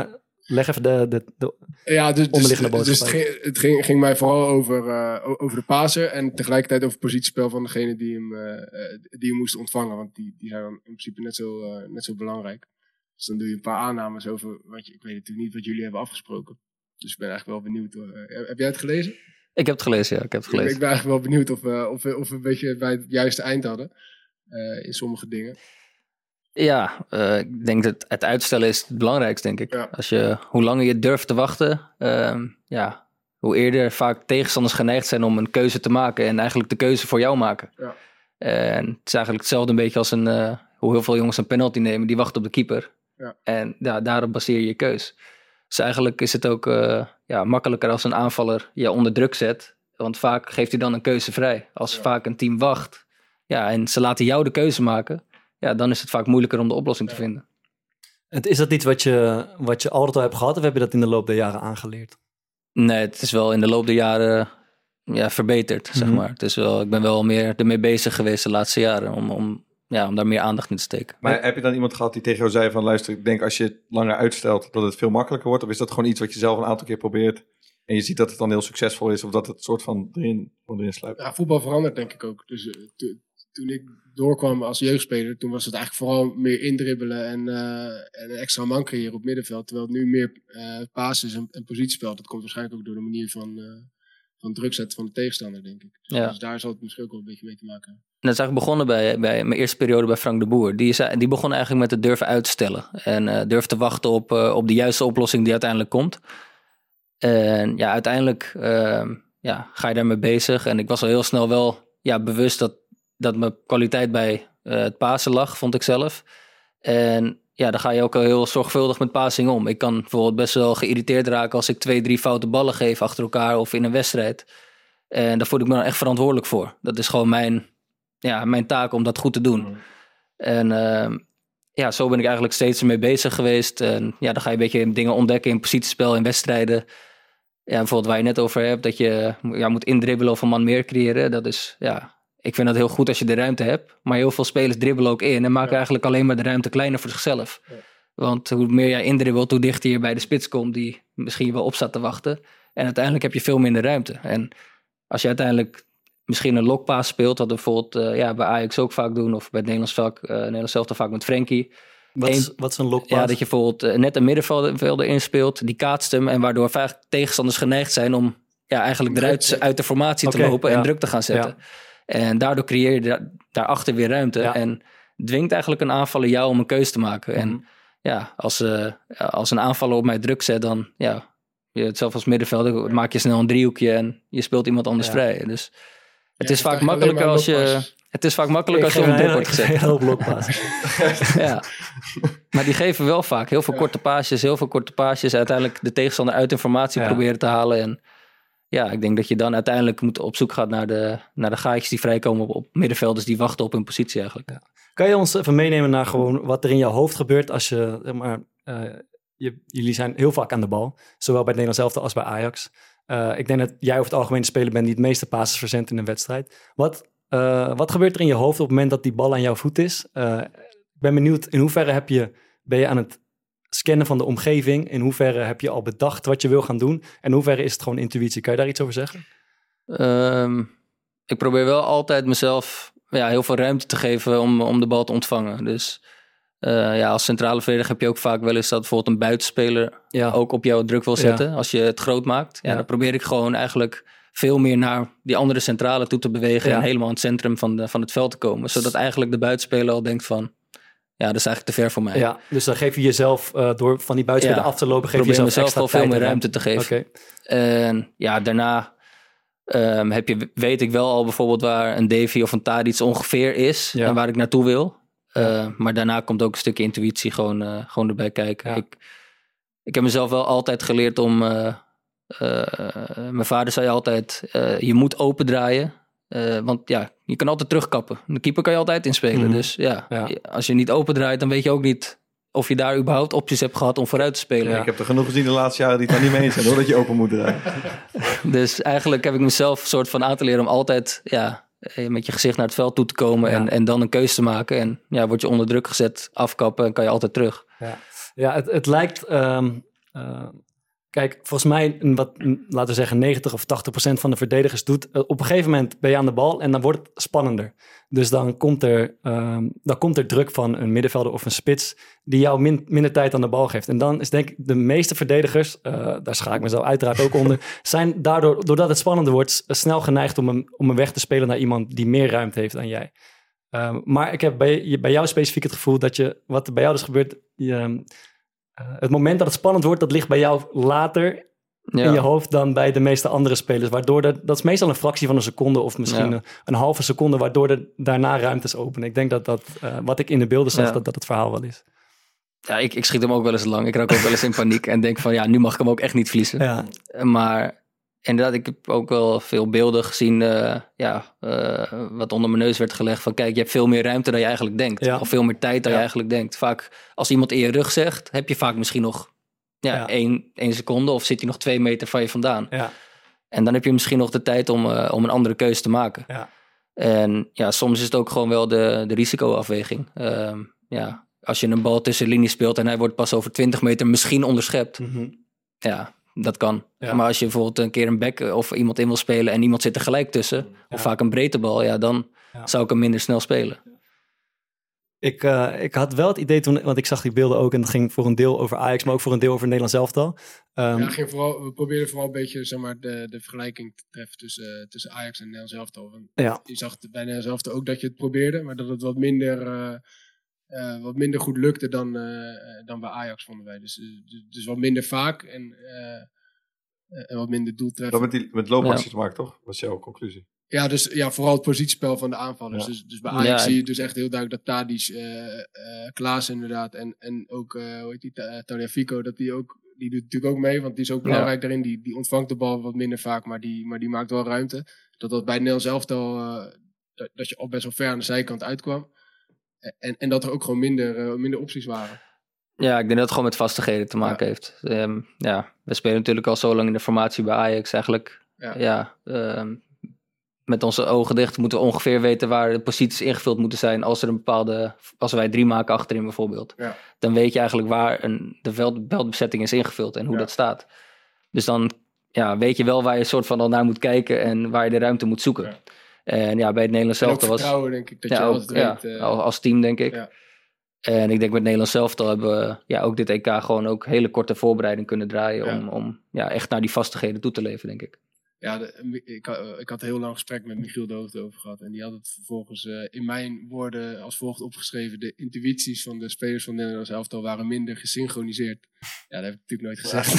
leg even de, de, de ja, dus, onderliggende dus, boodschap dus het, ging, het ging, ging mij vooral over, uh, over de passer en tegelijkertijd over het positiespel van degene die hem, uh, die hem moest ontvangen. Want die, die zijn dan in principe net zo, uh, net zo belangrijk. Dus dan doe je een paar aannames over, wat je, ik weet natuurlijk niet wat jullie hebben afgesproken. Dus ik ben eigenlijk wel benieuwd. Uh, heb jij het gelezen? Ik heb het gelezen, ja. Ik heb het gelezen. Ik, ik ben eigenlijk wel benieuwd of we, of we, of we een beetje bij het juiste eind hadden. Uh, in sommige dingen. Ja, uh, ik denk dat het uitstellen is het belangrijkste, denk ik. Ja. Als je, hoe langer je durft te wachten, uh, ja, hoe eerder vaak tegenstanders geneigd zijn om een keuze te maken en eigenlijk de keuze voor jou maken. Ja. En het is eigenlijk hetzelfde een beetje als een, uh, hoe heel veel jongens een penalty nemen, die wachten op de keeper. Ja. En ja, daarop baseer je je keus. Dus eigenlijk is het ook uh, ja, makkelijker als een aanvaller je onder druk zet. Want vaak geeft hij dan een keuze vrij. Als Ja. vaak een team wacht, ja, en ze laten jou de keuze maken, ja, dan is het vaak moeilijker om de oplossing te vinden. Het, is dat iets wat je, wat je altijd al hebt gehad of heb je dat in de loop der jaren aangeleerd? Nee, het is wel in de loop der jaren ja, verbeterd, zeg Mhm. maar. Het is wel, ik ben wel meer ermee bezig geweest de laatste jaren om, om, ja, om daar meer aandacht in te steken. Maar heb je dan iemand gehad die tegen jou zei van... luister, ik denk als je het langer uitstelt dat het veel makkelijker wordt? Of is dat gewoon iets wat je zelf een aantal keer probeert... en je ziet dat het dan heel succesvol is... of dat het soort van erin, gewoon erin sluipt? Ja, voetbal verandert denk ik ook. Dus uh, to, toen ik doorkwam als jeugdspeler, toen was het eigenlijk vooral meer indribbelen en, uh, en een extra man creëren op middenveld. Terwijl het nu meer uh, passes en, en positiespel. Dat komt waarschijnlijk ook door de manier van, uh, van druk zetten van de tegenstander, denk ik. Dus, Ja. dus daar zal het misschien ook wel een beetje mee te maken hebben. En dat is eigenlijk begonnen bij, bij mijn eerste periode bij Frank de Boer. Die, is, die begon eigenlijk met het durven uitstellen. En uh, durven te wachten op, uh, op de juiste oplossing die uiteindelijk komt. En ja, uiteindelijk uh, ja, ga je daarmee bezig. En ik was al heel snel wel ja, bewust dat, dat mijn kwaliteit bij uh, het pasen lag, vond ik zelf. En ja, dan ga je ook al heel zorgvuldig met passing om. Ik kan bijvoorbeeld best wel geïrriteerd raken als ik twee, drie foute ballen geef achter elkaar of in een wedstrijd. En daar voel ik me dan echt verantwoordelijk voor. Dat is gewoon mijn, ja, mijn taak om dat goed te doen. Mm. En uh, ja, zo ben ik eigenlijk steeds mee bezig geweest. En ja, dan ga je een beetje dingen ontdekken in positiespel, in wedstrijden. Ja, bijvoorbeeld waar je net over hebt, dat je ja, moet indribbelen of een man meer creëren. Dat is, ja, ik vind dat heel goed als je de ruimte hebt. Maar heel veel spelers dribbelen ook in en maken ja. eigenlijk alleen maar de ruimte kleiner voor zichzelf. Ja. Want hoe meer jij indribbelt, hoe dichter je bij de spits komt die misschien wel op staat te wachten. En uiteindelijk heb je veel minder ruimte. En als je uiteindelijk misschien een lokpaas speelt, wat we bijvoorbeeld uh, ja, bij Ajax ook vaak doen, of bij het Nederlands vak, uh, Nederlands zelf vaak met Frenkie. Wat is, Eén, wat is een lokpaas? Ja, dat je bijvoorbeeld uh, net een middenvelder inspeelt, die kaatst hem, en waardoor vaak tegenstanders geneigd zijn om ja, eigenlijk eruit uit de formatie okay, te lopen ja. en druk te gaan zetten. Ja. En daardoor creëer je da- daarachter weer ruimte ja. en dwingt eigenlijk een aanvaller jou om een keuze te maken. Mm-hmm. En ja, als, uh, als een aanvaller op mij druk zet, dan ja, je het zelf als middenvelder, ja. maak je snel een driehoekje en je speelt iemand anders ja. vrij. Dus het ja, is vaak makkelijker als je... Het is vaak makkelijker als je op een druk wordt gezet. Ja. Maar die geven wel vaak heel veel ja. korte paasjes, heel veel korte paasjes. Uiteindelijk de tegenstander uit informatie ja. proberen te halen. En ja, ik denk dat je dan uiteindelijk moet op zoek gaan naar de, naar de gaatjes die vrijkomen op, op middenvelders die wachten op hun positie eigenlijk. Ja. Kan je ons even meenemen naar gewoon wat er in jouw hoofd gebeurt als je, zeg maar, uh, je, jullie zijn heel vaak aan de bal. Zowel bij het Nederlands elftal als bij Ajax. Uh, ik denk dat jij over het algemeen de speler bent die het meeste passes verzendt in een wedstrijd. Wat... Uh, wat gebeurt er in je hoofd op het moment dat die bal aan jouw voet is? Uh, ik ben benieuwd, in hoeverre heb je, ben je aan het scannen van de omgeving? In hoeverre heb je al bedacht wat je wil gaan doen? En in hoeverre is het gewoon intuïtie? Kan je daar iets over zeggen? Um, ik probeer wel altijd mezelf ja, heel veel ruimte te geven om, om de bal te ontvangen. Dus uh, ja, als centrale verdediger heb je ook vaak wel eens dat bijvoorbeeld een buitenspeler ja. ook op jou druk wil zetten. Ja. Als je het groot maakt. Ja, ja. Dan probeer ik gewoon eigenlijk veel meer naar die andere centrale toe te bewegen ja. en helemaal in het centrum van, de, van het veld te komen. Zodat eigenlijk de buitenspeler al denkt van, ja, dat is eigenlijk te ver voor mij. Ja, dus dan geef je jezelf, uh, door van die buitenspeler ja. af te lopen, geef je jezelf mezelf extra wel veel meer ruimte te geven. Okay. En ja, daarna um, heb je, weet ik wel al bijvoorbeeld waar een Davy of een Tadic ongeveer is ja. en waar ik naartoe wil. Ja. Uh, maar daarna komt ook een stukje intuïtie gewoon, uh, gewoon erbij kijken. Ja. Ik, ik heb mezelf wel altijd geleerd om... Uh, Uh, mijn vader zei altijd, uh, je moet open draaien. Uh, want ja, je kan altijd terugkappen. De keeper kan je altijd inspelen. Mm-hmm. Dus ja, ja, als je niet open draait, dan weet je ook niet of je daar überhaupt opties hebt gehad om vooruit te spelen. Ja, ik heb er genoeg gezien de laatste jaren die het daar niet mee eens zijn, hoor, dat je open moet draaien. Dus eigenlijk heb ik mezelf soort van aan te leren om altijd ja, met je gezicht naar het veld toe te komen ja. en, en dan een keuze te maken. En ja, word je onder druk gezet, afkappen en kan je altijd terug. Ja, ja het, het lijkt... Um... Uh, kijk, volgens mij, wat, laten we zeggen, negentig of tachtig procent van de verdedigers doet. Uh, op een gegeven moment ben je aan de bal en dan wordt het spannender. Dus dan komt er, um, dan komt er druk van een middenvelder of een spits die jou min, minder tijd aan de bal geeft. En dan is denk ik de meeste verdedigers, uh, daar schaak ik mezelf uiteraard ook onder, zijn daardoor, doordat het spannender wordt, snel geneigd om een, om een weg te spelen naar iemand die meer ruimte heeft dan jij. Um, maar ik heb bij, bij jou specifiek het gevoel dat je, wat er bij jou dus gebeurt, je, um, uh, het moment dat het spannend wordt, dat ligt bij jou later ja. in je hoofd dan bij de meeste andere spelers. Waardoor er, dat is meestal een fractie van een seconde of misschien ja. een, een halve seconde, waardoor er daarna ruimtes openen. Ik denk dat dat, uh, wat ik in de beelden zag, ja. dat dat het verhaal wel is. Ja, ik, ik schiet hem ook wel eens lang. Ik raak ook wel eens in paniek en denk van ja, nu mag ik hem ook echt niet verliezen. Ja. Maar inderdaad, ik heb ook wel veel beelden gezien, uh, ja, uh, wat onder mijn neus werd gelegd van kijk, je hebt veel meer ruimte dan je eigenlijk denkt. Ja. Of veel meer tijd dan ja. je eigenlijk denkt. Vaak, als iemand in je rug zegt, heb je vaak misschien nog ja, ja. één, één seconde of zit hij nog twee meter van je vandaan. Ja. En dan heb je misschien nog de tijd om, uh, om een andere keuze te maken. Ja. En ja, soms is het ook gewoon wel de, de risicoafweging. Uh, ja, als je een bal tussen linies speelt en hij wordt pas over twintig meter misschien onderschept. Mm-hmm. Ja, dat kan. Ja. Maar als je bijvoorbeeld een keer een back of iemand in wil spelen en iemand zit er gelijk tussen, ja. of vaak een breedtebal, ja, dan ja. zou ik hem minder snel spelen. Ik, uh, ik had wel het idee toen, want ik zag die beelden ook en het ging voor een deel over Ajax, maar ook voor een deel over het Nederlands elftal. Um, ja, ging vooral, we probeerden vooral een beetje zeg maar, de, de vergelijking te treffen tussen, uh, tussen Ajax en Nederlands elftal. Want ja. Je zag bij Nederlands elftal ook dat je het probeerde, maar dat het wat minder, uh, uh, wat minder goed lukte dan, uh, dan bij Ajax, vonden wij. Dus, dus, dus wat minder vaak en, uh, en wat minder doeltreffend. Dat met, die, met loopactie ja. te maken, toch? Dat is jouw conclusie. Ja, dus ja, vooral het positiespel van de aanvallers. Ja. Dus, dus bij Ajax ja, zie je dus echt heel duidelijk dat Tadic, uh, uh, Klaas inderdaad en, en ook, uh, hoe heet die, uh, Tagliafico, dat die ook, die doet natuurlijk ook mee, want die is ook belangrijk ja. daarin. Die, die ontvangt de bal wat minder vaak, maar die, maar die maakt wel ruimte. Dat dat bij het Nederlands elftal, uh, dat, dat je al best wel ver aan de zijkant uitkwam. En, en dat er ook gewoon minder, uh, minder opties waren. Ja, ik denk dat het gewoon met vastigheden te maken ja. heeft. Um, ja, we spelen natuurlijk al zo lang in de formatie bij Ajax eigenlijk. Ja, ja um, met onze ogen dicht moeten we ongeveer weten waar de posities ingevuld moeten zijn. Als er een bepaalde, als wij drie maken achterin bijvoorbeeld. Ja. Dan weet je eigenlijk waar een, de veld, veldbezetting is ingevuld en hoe ja. dat staat. Dus dan ja, weet je wel waar je soort van al naar moet kijken en waar je de ruimte moet zoeken. Ja. En ja, bij het Nederlands elftal was... vertrouwen, denk ik, dat ja, je ook, altijd ja, weet... Uh, als team, denk ik. Ja. En ik denk met het Nederlands elftal hebben we ja, ook dit E K gewoon ook hele korte voorbereiding kunnen draaien ja. om, om ja, echt naar die vastigheden toe te leven, denk ik. Ja, de, ik, ik had een heel lang gesprek met Michiel de Hoogte over gehad. En die had het vervolgens uh, in mijn woorden als volgt opgeschreven. De intuïties van de spelers van het Nederlands elftal waren minder gesynchroniseerd. Ja, dat heb ik natuurlijk nooit gezegd.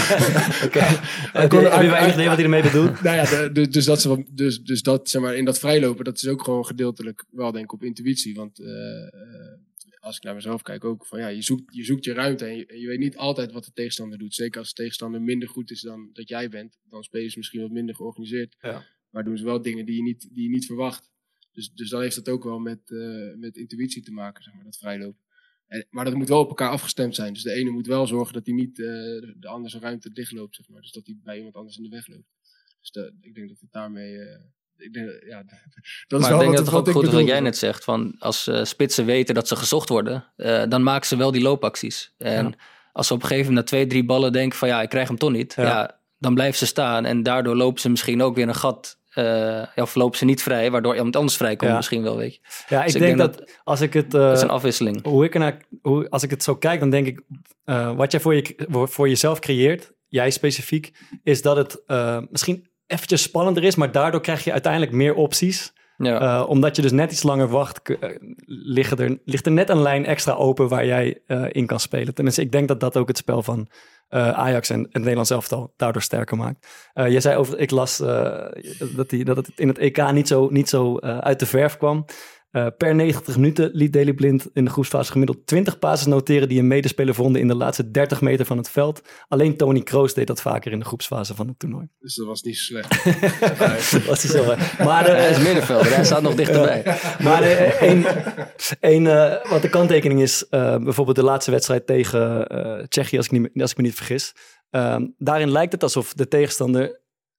Oké. Heb je weinig idee wat hij ermee bedoelt? Nou ja, de, de, dus, dat ze, dus, dus dat, zeg maar, in dat vrijlopen, dat is ook gewoon gedeeltelijk wel denk ik op intuïtie. Want uh, uh, als ik naar mezelf kijk ook, van ja, je zoekt je, zoekt je ruimte en je, en je weet niet altijd wat de tegenstander doet. Zeker als de tegenstander minder goed is dan dat jij bent, dan spelen ze misschien wat minder georganiseerd. Ja. Maar doen ze wel dingen die je niet, die je niet verwacht. Dus, dus dan heeft dat ook wel met, uh, met intuïtie te maken, zeg maar, dat vrijlopen. En, maar dat moet wel op elkaar afgestemd zijn. Dus de ene moet wel zorgen dat hij niet uh, de, de andere ruimte dichtloopt, zeg maar. Dus dat hij bij iemand anders in de weg loopt. Dus de, ik denk dat het daarmee... Uh, Ik denk, ja, dat is maar wel ik denk wat, dat het ook goed is wat jij net zegt. Van als uh, spitsen weten dat ze gezocht worden, uh, dan maken ze wel die loopacties. En ja. als ze op een gegeven moment na twee, drie ballen denken van ja, ik krijg hem toch niet. Ja. Ja, dan blijven ze staan en daardoor lopen ze misschien ook weer een gat. Uh, of lopen ze niet vrij, waardoor iemand anders vrij komt ja. misschien wel, weet je. Ja, dus ik, ik denk, denk dat, dat als ik het... Uh, dat is een afwisseling. Hoe ik ernaar, hoe, als ik het zo kijk, dan denk ik, uh, wat jij voor, je, voor jezelf creëert, jij specifiek, is dat het uh, misschien eventjes spannender is, maar daardoor krijg je uiteindelijk meer opties. Ja. Uh, omdat je dus net iets langer wacht, uh, ligt, er, ligt er net een lijn extra open waar jij uh, in kan spelen. Tenminste, ik denk dat dat ook het spel van uh, Ajax en het Nederlands elftal daardoor sterker maakt. Uh, jij zei over, ik las uh, dat, die, dat het in het E K niet zo, niet zo uh, uit de verf kwam. Uh, per negentig minuten liet Daley Blind in de groepsfase gemiddeld twintig passes noteren die een medespeler vonden in de laatste dertig meter van het veld. Alleen Tony Kroos deed dat vaker in de groepsfase van het toernooi. Dus dat was niet zo slecht. dat was niet zo slecht. Maar uh, hij is middenvelder, hij staat nog dichterbij. Uh, maar uh, een, een, uh, wat de kanttekening is, uh, bijvoorbeeld de laatste wedstrijd tegen uh, Tsjechië, als ik, niet, als ik me niet vergis. Uh, daarin lijkt het alsof de tegenstander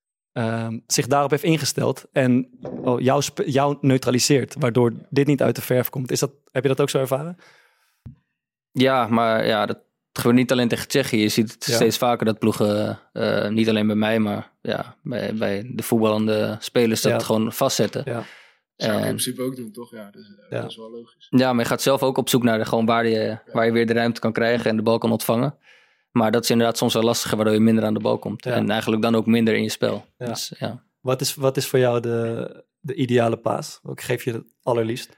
Uh, zich daarop heeft ingesteld en oh, jou, sp- jou neutraliseert, waardoor dit niet uit de verf komt. Is dat, heb je dat ook zo ervaren? Ja, maar ja, dat, het gebeurt niet alleen tegen Tsjechië. Je ziet het Ja. steeds vaker dat ploegen, uh, niet alleen bij mij, maar ja, bij, bij de voetballende spelers dat Ja. het gewoon vastzetten. Ja. Zou ik in En, principe ook doen, toch? Ja, dus, uh, Ja. dat is wel logisch. ja, maar je gaat zelf ook op zoek naar de, gewoon waar, je, waar je weer de ruimte kan krijgen en de bal kan ontvangen. Maar dat is inderdaad soms wel lastiger, waardoor je minder aan de bal komt. Ja. En eigenlijk dan ook minder in je spel. Ja. Dus, ja. Wat is, wat is voor jou de, de ideale paas? Welke geef je het allerliefst?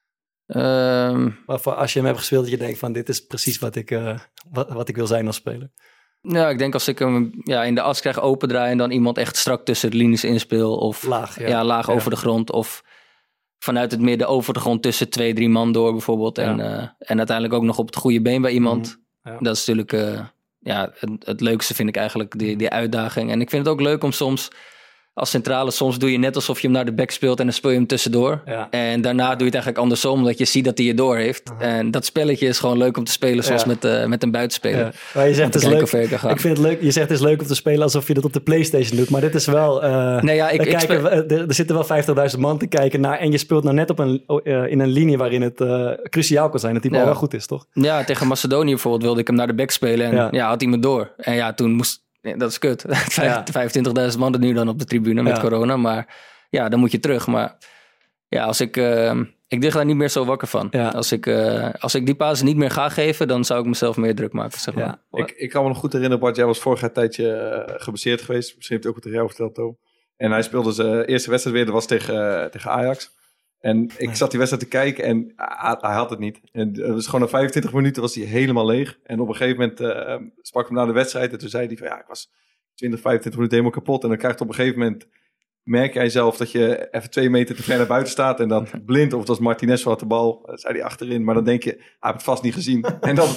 Um, Waarvoor als je hem hebt gespeeld, dat je denkt van dit is precies wat ik, uh, wat, wat ik wil zijn als speler. Ja, ik denk als ik hem ja, in de as krijg opendraaien en dan iemand echt strak tussen de linies inspeel. Of Laag, ja. ja, laag Ja. over de grond. Of vanuit het midden over de grond tussen twee, drie man door bijvoorbeeld. En, Ja. uh, en uiteindelijk ook nog op het goede been bij iemand. Mhm. Ja. Dat is natuurlijk uh, ja, het, het leukste vind ik eigenlijk, die, die uitdaging. En ik vind het ook leuk om soms als centrale, soms doe je net alsof je hem naar de back speelt en dan speel je hem tussendoor. Ja. En daarna doe je het eigenlijk andersom, omdat je ziet dat hij je door heeft. Uh-huh. En dat spelletje is gewoon leuk om te spelen, zoals Ja. met, uh, met een buitenspeler. Ja. Maar je zegt het is leuk. Ik, ik vind het leuk. Je zegt het is leuk om te spelen alsof je dat op de PlayStation doet. Maar dit is wel. Uh, nee, ja, ik, ik kijken, speel... er, er zitten wel vijftigduizend man te kijken naar. En je speelt nou net op een, uh, in een linie waarin het uh, cruciaal kan zijn. Dat die bal ja. wel goed is, toch? Ja, tegen Macedonië bijvoorbeeld wilde ik hem naar de back spelen. En ja, ja had hij me door. En ja, toen moest. Ja, dat is kut. Ja. vijfentwintigduizend man er nu dan op de tribune met ja. corona. Maar ja, dan moet je terug. Maar ja, als ik. Uh, ik lig daar niet meer zo wakker van. Ja. Als, ik, uh, als ik die paas niet meer ga geven, dan zou ik mezelf meer druk maken. Zeg maar. Ja. Ik, ik kan me nog goed herinneren, Bart, jij was vorig jaar een tijdje uh, geblesseerd geweest. Misschien heeft hij ook wat tegen jou verteld, Toon. En hij speelde zijn eerste wedstrijd weer, dat was tegen, uh, tegen Ajax. En ik nee. zat die wedstrijd te kijken en uh, hij had het niet. En het was gewoon na vijfentwintig minuten was hij helemaal leeg. En op een gegeven moment uh, sprak ik hem na de wedstrijd en toen zei hij van ja, ik was twintig, vijfentwintig minuten helemaal kapot. En dan krijgt op een gegeven moment, merk jij zelf dat je even twee meter te ver naar buiten staat en dat blind, of dat was Martinez had de bal, zei hij achterin. Maar dan denk je, hij heeft het vast niet gezien. En dan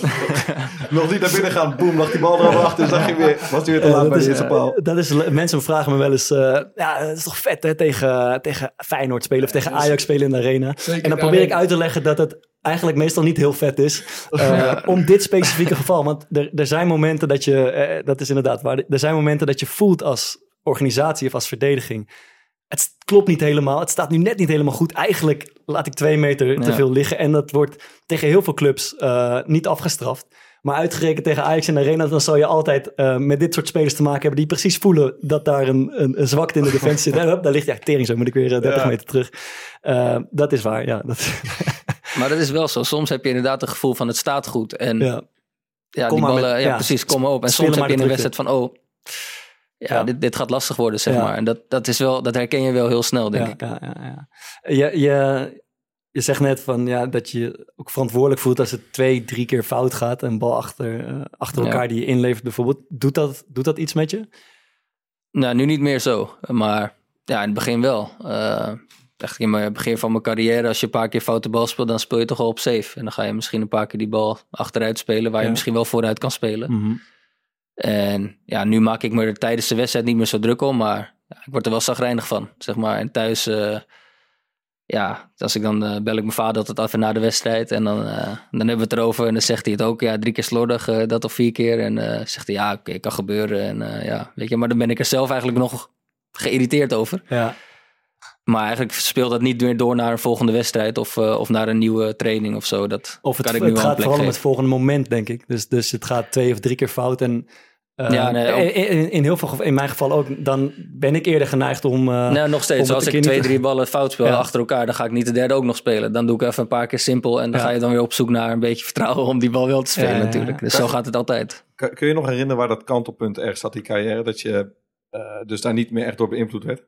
nog niet naar binnen gaan, boem, lag die bal er al achter. Dus dan ging weer, was hij weer te laat uh, bij de eerste paal. Dat is, mensen vragen me wel eens, uh, ja, het is toch vet hè, tegen, tegen Feyenoord spelen of tegen Ajax spelen in de arena. Zeker, en dan probeer ik uit te leggen dat het eigenlijk meestal niet heel vet is. Uh, ja. Om dit specifieke geval. Want er, er zijn momenten dat je, uh, dat is inderdaad waar, er zijn momenten dat je voelt als organisatie of als verdediging. Het klopt niet helemaal. Het staat nu net niet helemaal goed. Eigenlijk laat ik twee meter ja. te veel liggen. En dat wordt tegen heel veel clubs uh, niet afgestraft. Maar uitgerekend tegen Ajax in de Arena, dan zal je altijd uh, met dit soort spelers te maken hebben die precies voelen dat daar een, een, een zwakte in de defensie zit. En, daar ligt ja, tering zo, moet ik weer uh, dertig ja. meter terug. Uh, dat is waar, ja. Dat... Maar dat is wel zo. Soms heb je inderdaad het gevoel van het staat goed. En ja, ja die ballen, met, ja, ja precies, kom op. En soms heb je in een wedstrijd van, oh, ja, ja. Dit, dit gaat lastig worden, zeg ja. maar. En dat, dat, is wel, dat herken je wel heel snel, denk ja, ik. Ja, ja, ja. Je, je, je zegt net van, ja, dat je ook verantwoordelijk voelt als het twee, drie keer fout gaat. Een bal achter, uh, achter elkaar ja. die je inlevert bijvoorbeeld. Doet dat, doet dat iets met je? Nou, nu niet meer zo. Maar ja, in het begin wel. Uh, echt in het begin van mijn carrière, als je een paar keer foute bal speelt, dan speel je toch al op safe. En dan ga je misschien een paar keer die bal achteruit spelen, waar ja. je misschien wel vooruit kan spelen. Mm-hmm. En ja, nu maak ik me er tijdens de wedstrijd niet meer zo druk om, maar ja, ik word er wel chagrijnig van, zeg maar. En thuis, uh, ja, als ik dan uh, bel ik mijn vader altijd af na de wedstrijd en dan, uh, dan hebben we het erover en dan zegt hij het ook, ja, drie keer slordig, uh, dat of vier keer. En uh, zegt hij, ja, oké, okay, kan gebeuren. En uh, ja, weet je, maar dan ben ik er zelf eigenlijk nog geïrriteerd over. Ja. Maar eigenlijk speelt dat niet meer door naar een volgende wedstrijd of, uh, of naar een nieuwe training of zo. Dat of het, kan ik nu het gaat vooral geven. om het volgende moment, denk ik. Dus, dus het gaat twee of drie keer fout en uh, ja, nee, in, in, in heel veel gevallen, in mijn geval ook, dan ben ik eerder geneigd om... Uh, nou, nog steeds, als ik twee, drie ballen fout speel ja. achter elkaar, dan ga ik niet de derde ook nog spelen. Dan doe ik even een paar keer simpel en dan ja. ga je dan weer op zoek naar een beetje vertrouwen om die bal wel te spelen ja, ja, natuurlijk. Ja. Dus zo gaat het altijd. Kun je nog herinneren waar dat kantelpunt ergens zat in je carrière, dat je uh, dus daar niet meer echt door beïnvloed werd?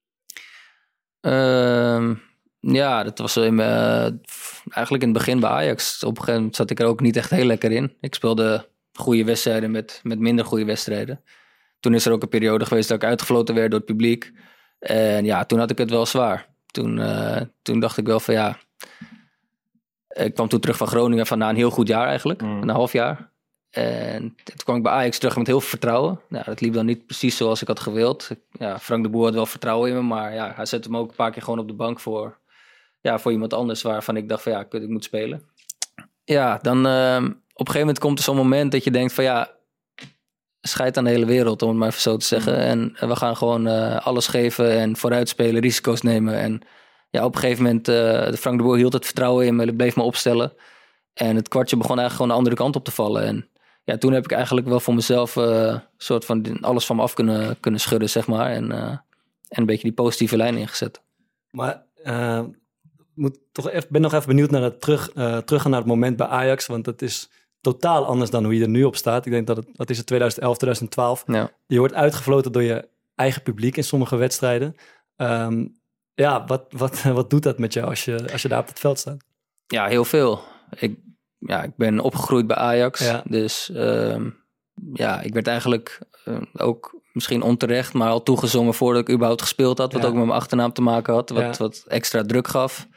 Uh, ja, dat was in, uh, eigenlijk in het begin bij Ajax. Op een gegeven moment zat ik er ook niet echt heel lekker in. Ik speelde goede wedstrijden met, met minder goede wedstrijden. Toen is er ook een periode geweest dat ik uitgefloten werd door het publiek. En ja, toen had ik het wel zwaar. Toen, uh, toen dacht ik wel van ja... Ik kwam toen terug van Groningen van na een heel goed jaar eigenlijk. Mm. Een half jaar. En toen kwam ik bij Ajax terug met heel veel vertrouwen. Nou, dat liep dan niet precies zoals ik had gewild. Ja, Frank de Boer had wel vertrouwen in me, maar ja, hij zette me ook een paar keer gewoon op de bank voor, ja, voor iemand anders waarvan ik dacht van ja, ik moet spelen. Ja, dan uh, op een gegeven moment komt er zo'n moment dat je denkt van ja, scheid aan de hele wereld, om het maar even zo te zeggen. En we gaan gewoon uh, alles geven en vooruitspelen, risico's nemen. En ja, op een gegeven moment, uh, Frank de Boer hield het vertrouwen in me, bleef me opstellen. En het kwartje begon eigenlijk gewoon de andere kant op te vallen. En ja, toen heb ik eigenlijk wel voor mezelf uh, soort van alles van me af kunnen, kunnen schudden, zeg maar. En, uh, en een beetje die positieve lijn ingezet. Maar uh, moet toch even, ben nog even benieuwd naar het terug, uh, teruggaan naar het moment bij Ajax. Want het is totaal anders dan hoe je er nu op staat. Ik denk dat het, dat is het twintig elf, twintig twaalf. Ja. Je wordt uitgefloten door je eigen publiek in sommige wedstrijden. Um, ja, wat, wat, wat doet dat met jou als je, als je daar op het veld staat? Ja, heel veel. Ik, ja, ik ben opgegroeid bij Ajax. Ja. Dus um, ja, ik werd eigenlijk uh, ook misschien onterecht, maar al toegezongen voordat ik überhaupt gespeeld had. Wat Ja. ook met mijn achternaam te maken had. Wat, Ja. wat extra druk gaf.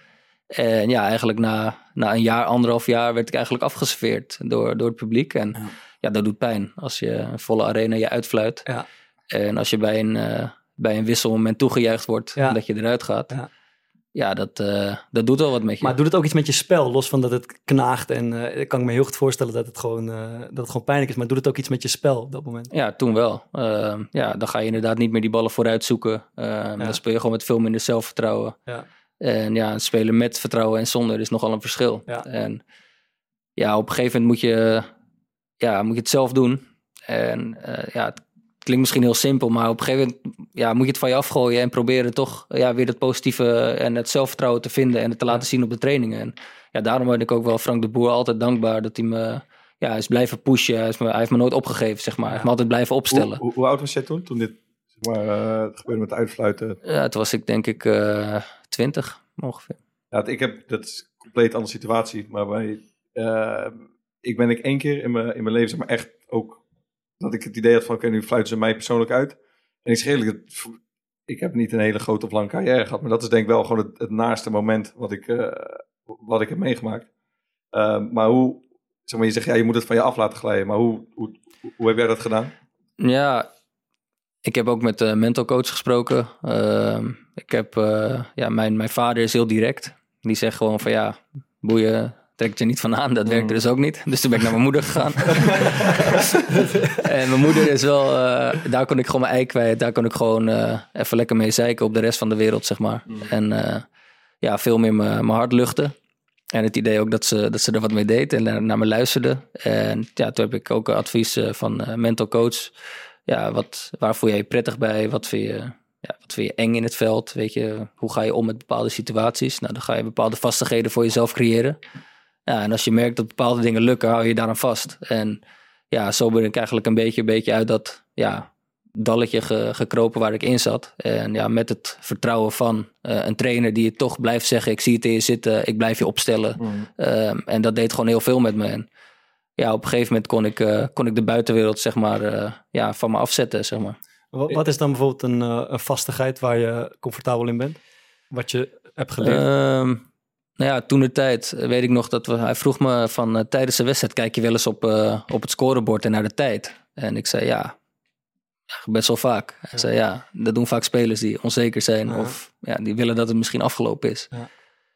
En ja, eigenlijk na, na een jaar, anderhalf jaar werd ik eigenlijk afgeserveerd door, door het publiek. En ja. ja, dat doet pijn als je een volle arena je uitfluit. Ja. En als je bij een, uh, bij een wisselmoment toegejuicht wordt Ja. en dat je eruit gaat. Ja. Ja, dat, uh, dat doet wel wat met je. Maar doet het ook iets met je spel? Los van dat het knaagt en uh, ik kan me heel goed voorstellen dat het, gewoon, uh, dat het gewoon pijnlijk is. Maar doet het ook iets met je spel op dat moment? Ja, toen wel. Uh, ja, dan ga je inderdaad niet meer die ballen vooruit zoeken. Uh, ja. Dan speel je gewoon met veel minder zelfvertrouwen. Ja. En ja, spelen met vertrouwen en zonder is nogal een verschil. Ja. En ja, op een gegeven moment moet je, ja, moet je het zelf doen. En uh, ja, het klinkt misschien heel simpel, maar op een gegeven moment ja, moet je het van je afgooien en proberen toch ja, weer het positieve en het zelfvertrouwen te vinden en het te laten zien op de trainingen. En ja, daarom ben ik ook wel Frank de Boer altijd dankbaar dat hij me ja, is blijven pushen. Hij, is me, hij heeft me nooit opgegeven, zeg maar. Hij heeft me altijd blijven opstellen. Hoe, hoe, hoe oud was jij toen, toen dit zeg maar, uh, het gebeurde met uitfluiten? Ja, toen was ik denk ik uh, twintig ongeveer. Ja, ik heb, dat is een compleet andere situatie, maar bij, uh, ik ben ik één keer in mijn, in mijn leven zeg maar echt ook dat ik het idee had van, oké, okay, nu fluiten ze mij persoonlijk uit. En ik zeg eerlijk, ik heb niet een hele grote of lange carrière gehad, maar dat is denk ik wel gewoon het, het naaste moment wat ik, uh, wat ik heb meegemaakt. Uh, maar hoe, zeg maar, je zegt, ja, je moet het van je af laten glijden, maar hoe, hoe, hoe heb jij dat gedaan? Ja, ik heb ook met de mental coach gesproken. Uh, ik heb, uh, ja, mijn, mijn vader is heel direct. Die zegt gewoon van, ja, boeien, trek het je niet van aan. Dat werkte dus ook niet. Dus toen ben ik naar mijn moeder gegaan. En mijn moeder is wel, uh, daar kon ik gewoon mijn ei kwijt. Daar kon ik gewoon uh, even lekker mee zeiken op de rest van de wereld, zeg maar. Mm. En uh, ja, veel meer mijn hart luchten. En het idee ook dat ze, dat ze er wat mee deed en naar, naar me luisterde. En ja, toen heb ik ook advies uh, van uh, mental coach. Ja, wat, waar voel je je prettig bij? Wat vind je, ja, wat vind je eng in het veld? Weet je, hoe ga je om met bepaalde situaties? Nou, dan ga je bepaalde vastigheden voor jezelf creëren. Ja, en als je merkt dat bepaalde dingen lukken, hou je daaraan vast. En ja, zo ben ik eigenlijk een beetje, een beetje uit dat ja, dalletje ge, gekropen waar ik in zat. En ja, met het vertrouwen van uh, een trainer die je toch blijft zeggen, ik zie het in je zitten, ik blijf je opstellen. Mm. Um, en dat deed gewoon heel veel met me. En ja, op een gegeven moment kon ik, uh, kon ik de buitenwereld zeg maar, uh, ja, van me afzetten, zeg maar. Wat, wat is dan bijvoorbeeld een, uh, een vastigheid waar je comfortabel in bent? Wat je hebt geleerd? Um, nou ja, toen de tijd weet ik nog dat we, hij vroeg me van uh, tijdens de wedstrijd kijk je wel eens op, uh, op het scorebord en naar de tijd. En ik zei ja, best wel vaak. Hij ja. zei ja, dat doen vaak spelers die onzeker zijn ja. of ja, die willen dat het misschien afgelopen is. Ja.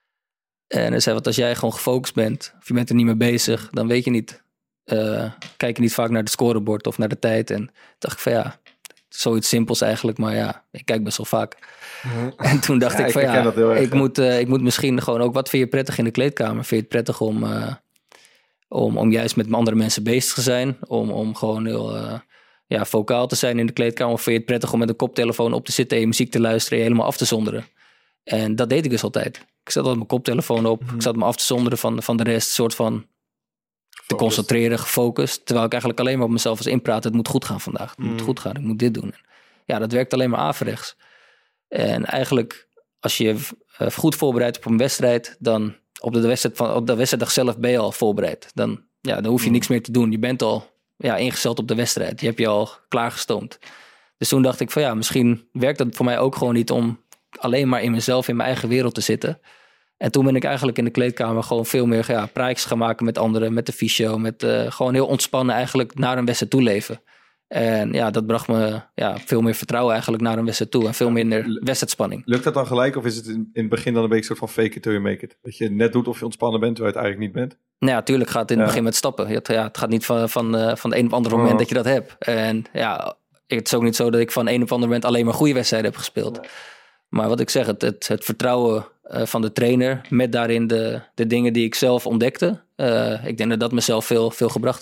En hij zei, wat als jij gewoon gefocust bent, of je bent er niet mee bezig, dan weet je niet, uh, kijk je niet vaak naar het scorebord of naar de tijd. En dacht ik van ja, zoiets simpels eigenlijk, maar ja, ik kijk best wel vaak. Ja. En toen dacht ja, ik van ik ja, ik, ik, moet, uh, ik moet misschien gewoon ook, wat vind je prettig in de kleedkamer? Vind je het prettig om, uh, om, om juist met andere mensen bezig te zijn? Om, om gewoon heel uh, ja, vocaal te zijn in de kleedkamer? Of vind je het prettig om met een koptelefoon op te zitten en je muziek te luisteren en je helemaal af te zonderen? En dat deed ik dus altijd. Ik zat altijd mijn koptelefoon op. Mm-hmm. Ik zat me af te zonderen van, van de rest. Een soort van te concentreren, gefocust. Terwijl ik eigenlijk alleen maar op mezelf was inpraten. Het moet goed gaan vandaag. Het mm-hmm. moet goed gaan. Ik moet dit doen. Ja, dat werkt alleen maar averechts. En eigenlijk, als je uh, goed voorbereidt op een wedstrijd, dan op de, wedstrijd van, op de wedstrijddag zelf ben je al voorbereid. Dan, ja, dan hoef je mm. niks meer te doen. Je bent al ja, ingesteld op de wedstrijd. Je hebt je al klaargestoomd. Dus toen dacht ik van ja, misschien werkt dat voor mij ook gewoon niet om alleen maar in mezelf, in mijn eigen wereld te zitten. En toen ben ik eigenlijk in de kleedkamer gewoon veel meer ja, praatjes gaan maken met anderen, met de fysio, met uh, gewoon heel ontspannen eigenlijk naar een wedstrijd toe leven. En ja, dat bracht me ja, veel meer vertrouwen eigenlijk naar een wedstrijd toe en veel minder wedstrijdspanning. Lukt dat dan gelijk of is het in, in het begin dan een beetje een soort van fake it till you make it? Dat je net doet of je ontspannen bent, terwijl je het eigenlijk niet bent? Nou ja, tuurlijk gaat het in het ja. begin met stappen. Het, ja, het gaat niet van, van, uh, van de een op andere moment oh. dat je dat hebt. En ja, het is ook niet zo dat ik van een op andere moment alleen maar goede wedstrijden heb gespeeld. Nee. Maar wat ik zeg, het, het, het vertrouwen uh, van de trainer met daarin de, de dingen die ik zelf ontdekte. Uh, ik denk dat dat mezelf veel, veel gebracht heeft.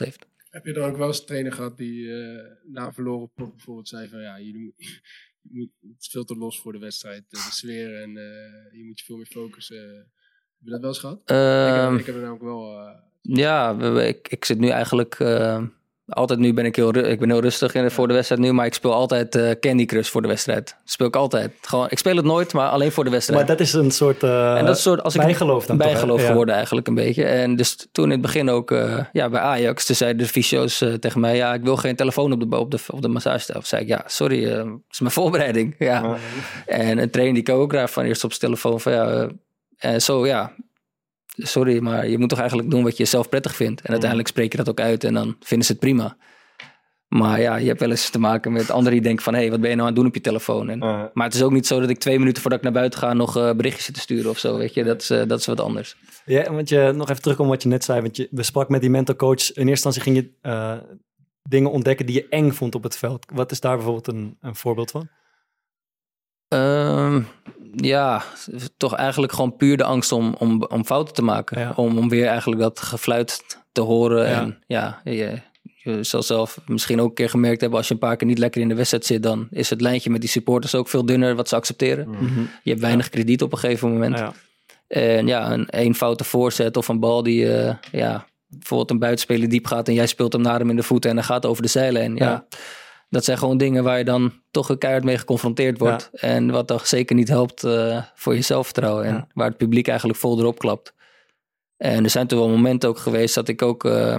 Heb je dan ook wel eens een trainer gehad die uh, na een verloren pot bijvoorbeeld zei van ja, je moet, je moet, het is veel te los voor de wedstrijd, de sfeer en uh, je moet je veel meer focussen. Heb je dat wel eens gehad? Um, ik, heb, ik heb er namelijk wel... Uh, ja, we, ik, ik zit nu eigenlijk... Uh, altijd nu ben ik heel, ik ben heel rustig in, voor de wedstrijd nu, maar ik speel altijd uh, Candy Crush voor de wedstrijd. Speel ik altijd. Gewoon, ik speel het nooit, maar alleen voor de wedstrijd. Maar dat is een soort, uh, en dat is een soort als ik bijgeloof dan bijgeloof toch, geworden ja. eigenlijk een beetje. En dus toen in het begin ook uh, ja, bij Ajax, toen zeiden de fysio's uh, tegen mij, ja, ik wil geen telefoon op de, op de, op de massagetafel. Zei ik, ja, sorry, uh, dat is mijn voorbereiding. Ja. Ja. En een trainer die kan ook graag van eerst op zijn telefoon van ja, uh, en zo ja, sorry, maar je moet toch eigenlijk doen wat je zelf prettig vindt. En uiteindelijk spreek je dat ook uit en dan vinden ze het prima. Maar ja, je hebt wel eens te maken met anderen die denken van... hé, hey, wat ben je nou aan het doen op je telefoon? En, uh, maar het is ook niet zo dat ik twee minuten voordat ik naar buiten ga... nog uh, berichtjes zit te sturen of zo, weet je. Dat is, uh, dat is wat anders. Ja, want je, nog even terug om wat je net zei. Want je, we sprak met die mentorcoach. In eerste instantie ging je uh, dingen ontdekken die je eng vond op het veld. Wat is daar bijvoorbeeld een, een voorbeeld van? Um, ja, toch eigenlijk gewoon puur de angst om, om, om fouten te maken. Ja. Om, om weer eigenlijk dat gefluit te horen. Ja. En ja... Je, Je zal zelf misschien ook een keer gemerkt hebben... als je een paar keer niet lekker in de wedstrijd zit... dan is het lijntje met die supporters ook veel dunner... wat ze accepteren. Mm-hmm. Je hebt weinig ja. krediet op een gegeven moment. Ja. En ja, een één foute voorzet of een bal die... Uh, ja, bijvoorbeeld een buitenspeler diep gaat... en jij speelt hem naar hem in de voeten... en hij gaat over de zijlijn. Ja. Ja, dat zijn gewoon dingen waar je dan toch een keihard mee geconfronteerd wordt. Ja. En wat toch zeker niet helpt uh, voor je zelfvertrouwen. En ja. waar het publiek eigenlijk vol erop klapt. En er zijn toen wel momenten ook geweest... dat ik ook... Uh,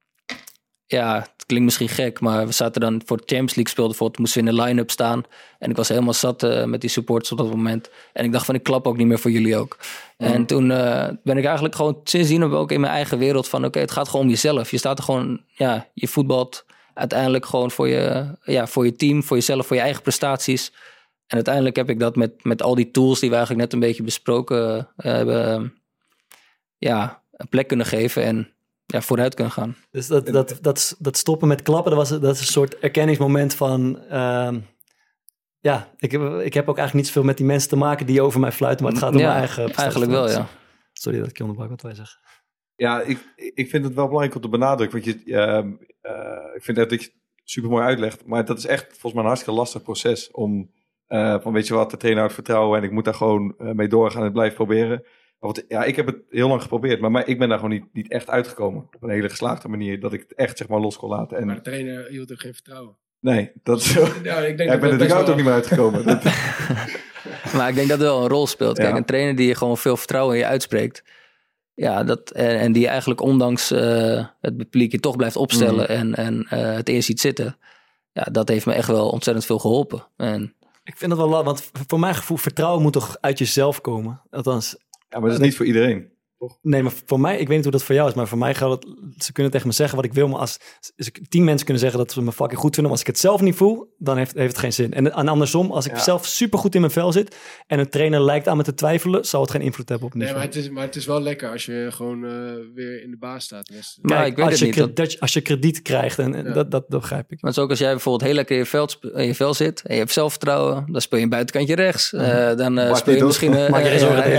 Ja, het klinkt misschien gek, maar we zaten dan voor de Champions League speelden bijvoorbeeld, moesten we in de line-up staan. En ik was helemaal zat uh, met die supporters op dat moment. En ik dacht van, ik klap ook niet meer voor jullie ook. Mm. En toen uh, ben ik eigenlijk gewoon, sindsdien ook in mijn eigen wereld van, oké, okay, het gaat gewoon om jezelf. Je staat er gewoon, ja, je voetbalt uiteindelijk gewoon voor je, ja, voor je team, voor jezelf, voor je eigen prestaties. En uiteindelijk heb ik dat met, met al die tools die we eigenlijk net een beetje besproken uh, hebben, uh, ja, een plek kunnen geven en ja, vooruit kunnen gaan. Dus dat, dat, dat, dat stoppen met klappen, dat, was, dat is een soort erkenningsmoment van... Uh, ja, ik heb, ik heb ook eigenlijk niet zoveel met die mensen te maken die over mij fluiten, maar het gaat om ja, mijn eigen... Eigenlijk wel, ja. Sorry dat ik je onderbrak, wat wij zeggen. Ja, ik, ik vind het wel belangrijk om te benadrukken, want je, uh, uh, ik vind echt dat je het super mooi uitlegt, maar dat is echt volgens mij een hartstikke lastig proces om, uh, van weet je wat, de trainer houdt vertrouwen en ik moet daar gewoon uh, mee doorgaan en het blijven proberen. Want ja, ik heb het heel lang geprobeerd, maar, maar ik ben daar gewoon niet, niet echt uitgekomen. Op een hele geslaagde manier, dat ik het echt zeg maar los kon laten. En... Maar de trainer hield ook geen vertrouwen. Nee, dat is zo. Ja, ik, denk ja, ik ben er de wel... ook niet meer uitgekomen. dat... Maar ik denk dat het wel een rol speelt. Kijk, ja. Een trainer die je gewoon veel vertrouwen in je uitspreekt. Ja, dat, en, en die eigenlijk ondanks uh, het publiek je toch blijft opstellen mm. en, en uh, het eerst ziet zitten. Ja, dat heeft me echt wel ontzettend veel geholpen. En... Ik vind dat wel, want voor mijn gevoel, vertrouwen moet toch uit jezelf komen. Althans... Ja, maar dat is niet voor iedereen. Toch? Nee, maar voor mij, ik weet niet hoe dat voor jou is, maar voor mij geldt het, ze kunnen tegen me zeggen wat ik wil, maar als, als tien mensen kunnen zeggen dat ze me fucking goed vinden, maar als ik het zelf niet voel, dan heeft, heeft het geen zin. En, en andersom, als ik ja. zelf super goed in mijn vel zit en een trainer lijkt aan me te twijfelen, zal het geen invloed hebben op het niveau. Nee, maar het is, maar het is wel lekker als je gewoon uh, weer in de baas staat. Dus, maar Kijk, ik weet als, het je niet, krediet, dat... als je krediet krijgt, en, ja. dat, dat, dat begrijp ik. Maar het is ook als jij bijvoorbeeld heel lekker in je, veld, in je vel zit en je hebt zelfvertrouwen, dan speel je een buitenkantje rechts. Uh, dan uh, speel je misschien... Uh, Maak je geen zorgen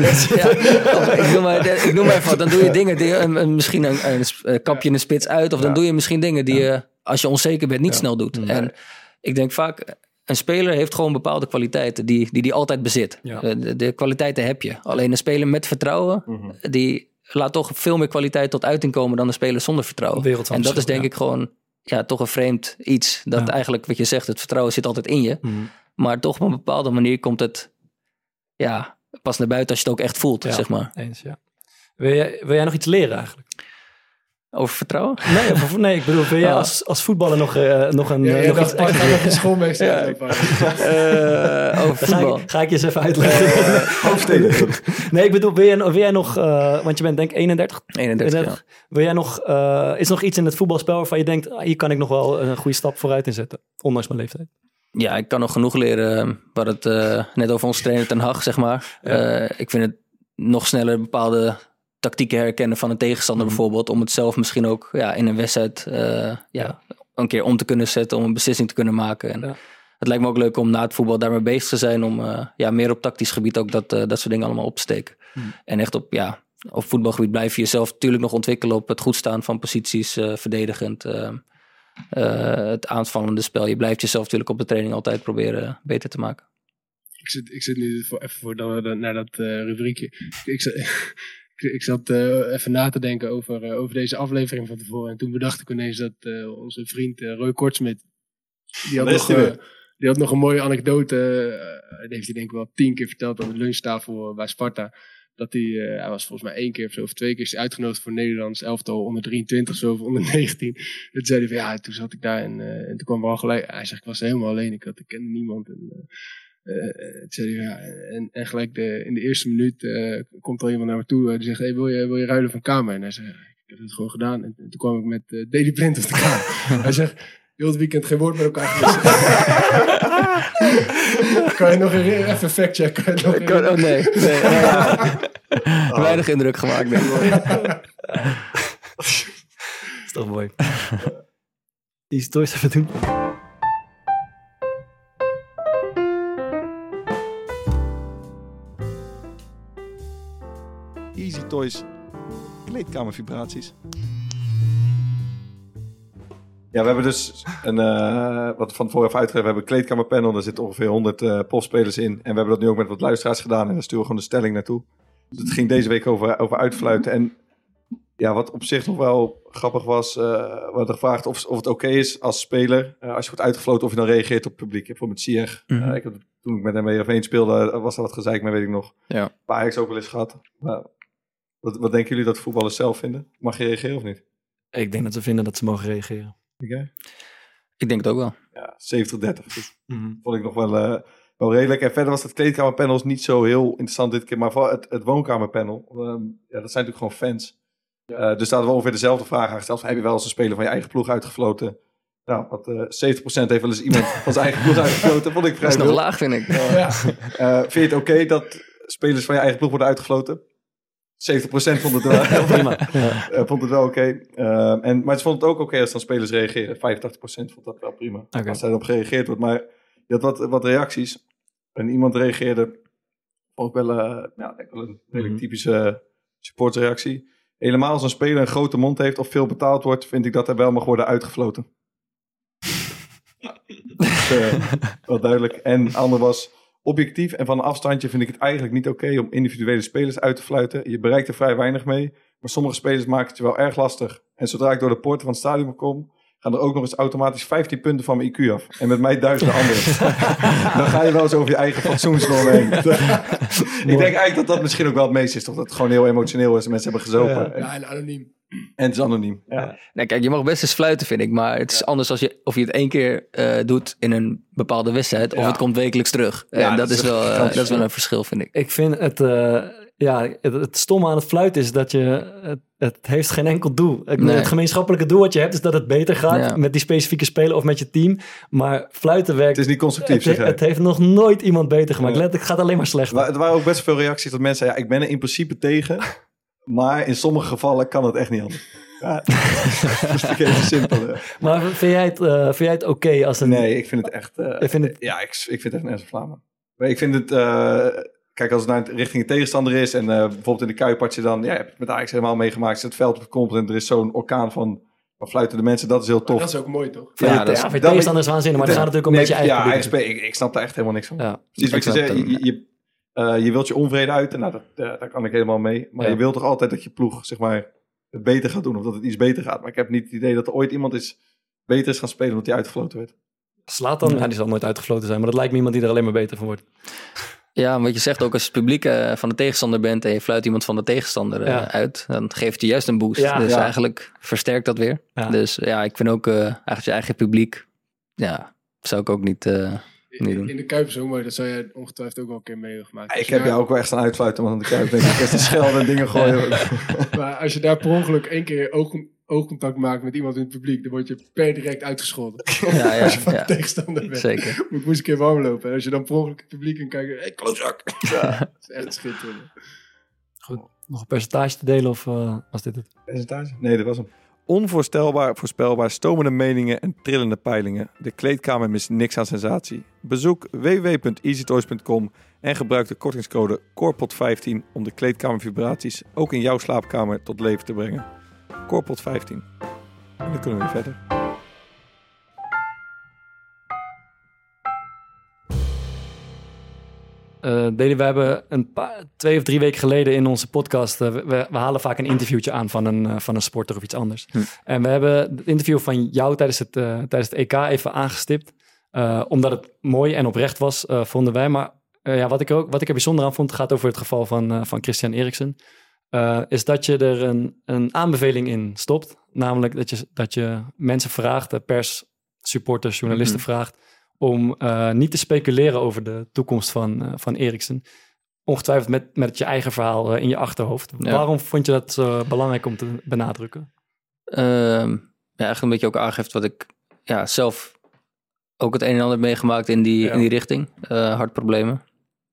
dat ik noem maar, ik noem maar even wat. Dan doe je dingen, die, een, een, misschien een, een, een kapje in de spits uit, of dan ja. doe je misschien dingen die je, als je onzeker bent, niet ja. snel doet. Nee. En ik denk vaak, een speler heeft gewoon bepaalde kwaliteiten die die, die altijd bezit. Ja. De, de kwaliteiten heb je. Alleen een speler met vertrouwen, mm-hmm. die laat toch veel meer kwaliteit tot uiting komen dan een speler zonder vertrouwen. En dat is denk ja. ik gewoon ja, toch een vreemd iets. Dat ja. eigenlijk wat je zegt, het vertrouwen zit altijd in je. Mm-hmm. Maar toch op een bepaalde manier komt het ja, pas naar buiten als je het ook echt voelt, ja, zeg maar. Eens, ja. Wil jij, wil jij nog iets leren eigenlijk? Over vertrouwen? Nee, over, nee ik bedoel, wil jij als, als voetballer nog, uh, nog een... Ja, uh, nog iets extra nog een schoolmeester. Ja. Uh, over voetbal. Ga ik, ga ik je eens even uitleggen. Uh, Hoofdsteden. Nee, ik bedoel, wil jij, wil jij nog... Uh, want je bent denk ik eenendertig? eenendertig, eenendertig. Ja. Wil jij nog... Uh, is nog iets in het voetbalspel waarvan je denkt... Ah, hier kan ik nog wel een goede stap vooruit inzetten? Ondanks mijn leeftijd. Ja, ik kan nog genoeg leren. We hadden het uh, net over onze trainer Ten Hag, zeg maar. Ja. Uh, ik vind het nog sneller bepaalde... tactieken herkennen van een tegenstander mm-hmm. bijvoorbeeld, om het zelf misschien ook ja, in een wedstrijd uh, ja, ja. een keer om te kunnen zetten, om een beslissing te kunnen maken. En ja. Het lijkt me ook leuk om na het voetbal daarmee bezig te zijn, om uh, ja, meer op tactisch gebied ook dat, uh, dat soort dingen allemaal op te steken. Mm. En echt op ja, op voetbalgebied blijf je jezelf natuurlijk nog ontwikkelen op het goed staan van posities, uh, verdedigend. Uh, uh, het aanvallende spel. Je blijft jezelf natuurlijk op de training altijd proberen beter te maken. Ik zit, ik zit nu voor, even voor dan, naar dat uh, rubriekje. Ik, zat, ik, ik zat uh, even na te denken over, uh, over deze aflevering van tevoren. En toen bedacht ik ineens dat uh, onze vriend uh, Roy Kortsmit, die had, nog, uh, die had nog een mooie anekdote. Uh, die heeft hij denk ik wel tien keer verteld aan de lunchtafel bij Sparta. Dat hij, uh, hij was volgens mij één keer of zo, of twee keer is hij uitgenodigd voor Nederlands elftal onder drieëntwintig zo, of onder negentien. En toen zei hij van ja, toen zat ik daar en, uh, en toen kwam er al gelijk. Hij zegt, ik was helemaal alleen, ik, had, ik kende niemand. En, uh, Uh, zei hij, ja, en, en gelijk de, in de eerste minuut uh, komt er iemand naar me toe uh, die zegt, hey, wil, je, wil je ruilen van kamer? En hij zei, ik heb het gewoon gedaan. En, en toen kwam ik met uh, Daily Blind op de kamer. Hij zegt, heel het weekend geen woord met elkaar gewisseld. Kan je nog herinneren? Even factchecken. Kan je nog kan, oh, nee. nee ja. oh. Weinig indruk gemaakt, denk ik. Dat is toch mooi. Easy Toys even doen. Easy Toys, kleedkamervibraties. Ja, we hebben dus een, uh, wat van tevoren even uitgegeven, we hebben een kleedkamerpanel, daar zitten ongeveer honderd uh, profspelers in. En we hebben dat nu ook met wat luisteraars gedaan en daar sturen we gewoon de stelling naartoe. Dus het ging deze week over, over uitfluiten. En ja, wat op zich nog wel grappig was, uh, we hadden gevraagd of, of het oké okay is als speler, uh, als je wordt uitgefloten, of je dan reageert op het publiek. Bijvoorbeeld met Ziyech. Mm-hmm. Uh, ik heb, toen ik met hem weer één speelde, was er wat gezeik mee, weet ik nog. Ja. Bij Ajax ook wel eens gehad. Maar wat, wat denken jullie dat voetballers zelf vinden? Mag je reageren of niet? Ik denk dat ze vinden dat ze mogen reageren. Okay. Ik denk het ook wel. Ja, zeventig dertig. Dus mm-hmm. Vond ik nog wel, uh, wel redelijk. En verder was het kleedkamerpanel niet zo heel interessant dit keer. Maar vooral het, het woonkamerpanel. Um, ja, dat zijn natuurlijk gewoon fans. Ja. Uh, dus daar hadden we ongeveer dezelfde vraag aangesteld. Heb je wel eens een speler van je eigen ploeg uitgefloten? Nou, wat, uh, zeventig procent heeft wel eens iemand van zijn eigen ploeg uitgefloten. Vond ik vrij dat is nog laag, vind ik. Uh, ja. uh, vind je het oké okay dat spelers van je eigen ploeg worden uitgefloten? zeventig procent vond het wel prima. Ja. Uh, vond het wel oké. Okay. Uh, en, maar ze vond het ook oké okay als dan spelers reageren. vijfentachtig procent vond dat wel prima. Okay. Als daarop gereageerd wordt. Maar je had wat, wat reacties. En iemand reageerde ook wel, uh, ja, wel een redelijk typische supportreactie. Helemaal als een speler een grote mond heeft of veel betaald wordt, vind ik dat er wel mag worden uitgefloten. Dus, uh, wel duidelijk. En de ander was, objectief en van een afstandje vind ik het eigenlijk niet oké okay om individuele spelers uit te fluiten. Je bereikt er vrij weinig mee, maar sommige spelers maken het je wel erg lastig. En zodra ik door de poorten van het stadion kom, gaan er ook nog eens automatisch vijftien punten van mijn I Q af. En met mij duizenden anderen. Dan ga je wel eens over je eigen fatsoensnorm heen. Ik denk eigenlijk dat dat misschien ook wel het meest is. Toch? Dat het gewoon heel emotioneel is en mensen hebben gezopen. Ja, ja en anoniem. En het is anoniem. Ja. Nee, kijk, je mag best eens fluiten, vind ik. Maar het is ja. anders als je, of je het één keer uh, doet in een bepaalde wedstrijd. Of ja. het komt wekelijks terug. Ja, en dat, dat, is wel, uh, dat is wel een verschil, vind ik. Ik vind het... Uh, ja, het, het stomme aan het fluiten is dat je... Het, het heeft geen enkel doel. Het, nee. het gemeenschappelijke doel wat je hebt is dat het beter gaat. Ja. Met die specifieke speler of met je team. Maar fluiten werkt... Het is niet constructief, Het, het heeft nog nooit iemand beter gemaakt. Ja. Let, het gaat alleen maar slechter. Maar er waren ook best veel reacties dat mensen zeiden... Ja, ik ben er in principe tegen... Maar in sommige gevallen kan het echt niet anders. Ja, dat is even simpel. Hè. Maar vind jij het, uh, vind jij het oké okay als een... Nee, ik vind het echt... Uh, ik vind het... Ja, ik, ik vind het echt net zo Vlamen. Maar ik vind het... Uh, kijk, als het naar richting de tegenstander is... en uh, bijvoorbeeld in de Kuip had je dan... Ja, je hebt het met Ajax helemaal meegemaakt. Als het veld komt en er is zo'n orkaan van... van fluitende mensen, dat is heel tof. Maar dat is ook mooi, toch? Ja, ja, dat is, ja voor tegenstanders waanzinnig. Maar het gaat natuurlijk om nee, met je eigen Ja, eigen ik, ik snap daar echt helemaal niks van. Ja. Precies wat je zegt. Je, je, uh, je wilt je onvrede uiten. Nou, dat, uh, daar kan ik helemaal mee. Maar ja. je wilt toch altijd dat je ploeg, zeg maar... het beter gaat doen, of dat het iets beter gaat. Maar ik heb niet het idee dat er ooit iemand is beter is gaan spelen omdat hij uitgefloten werd. Zlatan, ja. ja, die zal nooit uitgefloten zijn, maar dat lijkt me iemand die er alleen maar beter van wordt. Ja, wat je zegt ook, als je het publiek uh, van de tegenstander bent en je fluit iemand van de tegenstander uh, ja. uit, dan geeft hij juist een boost. Ja, dus ja. eigenlijk versterkt dat weer. Ja. Dus ja, ik vind ook uh, eigenlijk je eigen publiek, ja, zou ik ook niet... Uh, In, in de Kuip zo mooi, dat zou jij ongetwijfeld ook wel een keer meegemaakt. Ja, ik heb jou daar... ook wel echt aan uitfluiten, want in de Kuip denk ik best schelden en dingen gooien. Maar als je daar per ongeluk één keer oog, oogcontact maakt met iemand in het publiek, dan word je per direct uitgescholden. Ja, ja, als je van ja. de tegenstander bent. Zeker. Moet ik een keer warm lopen. En als je dan per ongeluk het publiek in kijkt, hé, hey, klootzak. Ja, dat is echt schitterend. Goed, nog een percentage te delen of uh, was dit het? Percentage? Nee, dat was hem. Onvoorstelbaar, voorspelbaar, stomende meningen en trillende peilingen. De kleedkamer mist niks aan sensatie. Bezoek w w w punt easy toys punt com en gebruik de kortingscode Corpot vijftien om de kleedkamervibraties ook in jouw slaapkamer tot leven te brengen. Corpot vijftien. En dan kunnen we weer verder. Uh, Deli, we hebben een paar, twee of drie weken geleden in onze podcast... Uh, we, we halen vaak een interviewtje aan van een, uh, van een sporter of iets anders. Hm. En we hebben het interview van jou tijdens het, uh, tijdens het E K even aangestipt. Uh, omdat het mooi en oprecht was, uh, vonden wij. Maar uh, ja, wat, ik er ook, wat ik er bijzonder aan vond, gaat over het geval van, uh, van Christian Eriksen. Uh, is dat je er een, een aanbeveling in stopt. Namelijk dat je, dat je mensen vraagt, de pers, supporters, journalisten hm. vraagt... om uh, niet te speculeren over de toekomst van, uh, van Eriksen. Ongetwijfeld met, met je eigen verhaal uh, in je achterhoofd. Ja. Waarom vond je dat uh, belangrijk om te benadrukken? Uh, ja, eigenlijk een beetje ook aangeeft wat ik ja, zelf ook het een en ander heb meegemaakt in die, ja. in die richting. Uh, hartproblemen.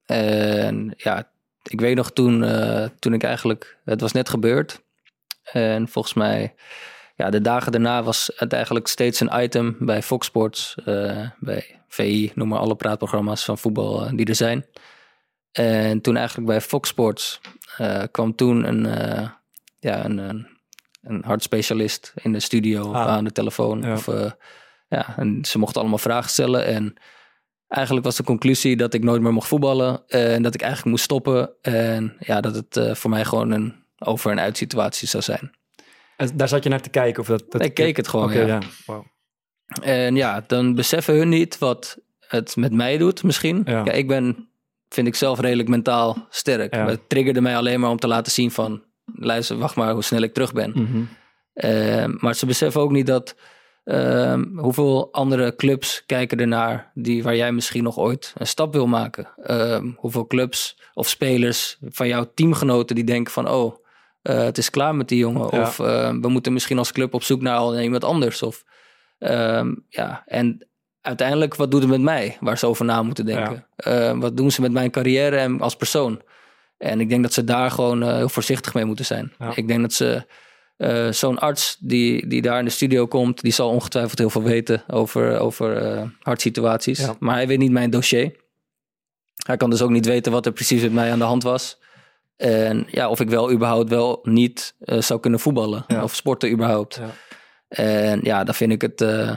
En ja, ik weet nog toen, uh, toen ik eigenlijk... Het was net gebeurd. En volgens mij... Ja, de dagen daarna was het eigenlijk steeds een item bij Fox Sports, uh, bij V I, noem maar alle praatprogramma's van voetbal uh, die er zijn. En toen eigenlijk bij Fox Sports uh, kwam toen een, uh, ja, een, een, een hartspecialist in de studio ah. aan de telefoon. Ja. Of, uh, ja, en ze mochten allemaal vragen stellen en eigenlijk was de conclusie dat ik nooit meer mocht voetballen en dat ik eigenlijk moest stoppen. En ja, dat het uh, voor mij gewoon een over- en uitsituatie zou zijn. Daar zat je naar te kijken? Of dat, dat... Ik keek het gewoon, okay, ja. ja. Wow. En ja, dan beseffen hun niet wat het met mij doet misschien. Ja. Ja, ik ben, vind ik zelf redelijk mentaal sterk. Ja. Het triggerde mij alleen maar om te laten zien van... luister, wacht maar hoe snel ik terug ben. Mm-hmm. Uh, maar ze beseffen ook niet dat... Uh, hoeveel andere clubs kijken ernaar... Die, waar jij misschien nog ooit een stap wil maken. Uh, hoeveel clubs of spelers van jouw teamgenoten die denken van... oh. Uh, het is klaar met die jongen. Ja. Of uh, we moeten misschien als club op zoek naar al iemand anders. Of, uh, ja. En uiteindelijk, wat doet het met mij? Waar ze over na moeten denken. Ja. Uh, wat doen ze met mijn carrière en als persoon? En ik denk dat ze daar gewoon uh, heel voorzichtig mee moeten zijn. Ja. Ik denk dat ze... Uh, zo'n arts die, die daar in de studio komt... die zal ongetwijfeld heel veel weten over, over uh, hartsituaties. Ja. Maar hij weet niet mijn dossier. Hij kan dus ook niet weten wat er precies met mij aan de hand was... En ja, of ik wel überhaupt wel niet uh, zou kunnen voetballen. Ja. Of sporten überhaupt. Ja. En ja, dan vind ik het uh,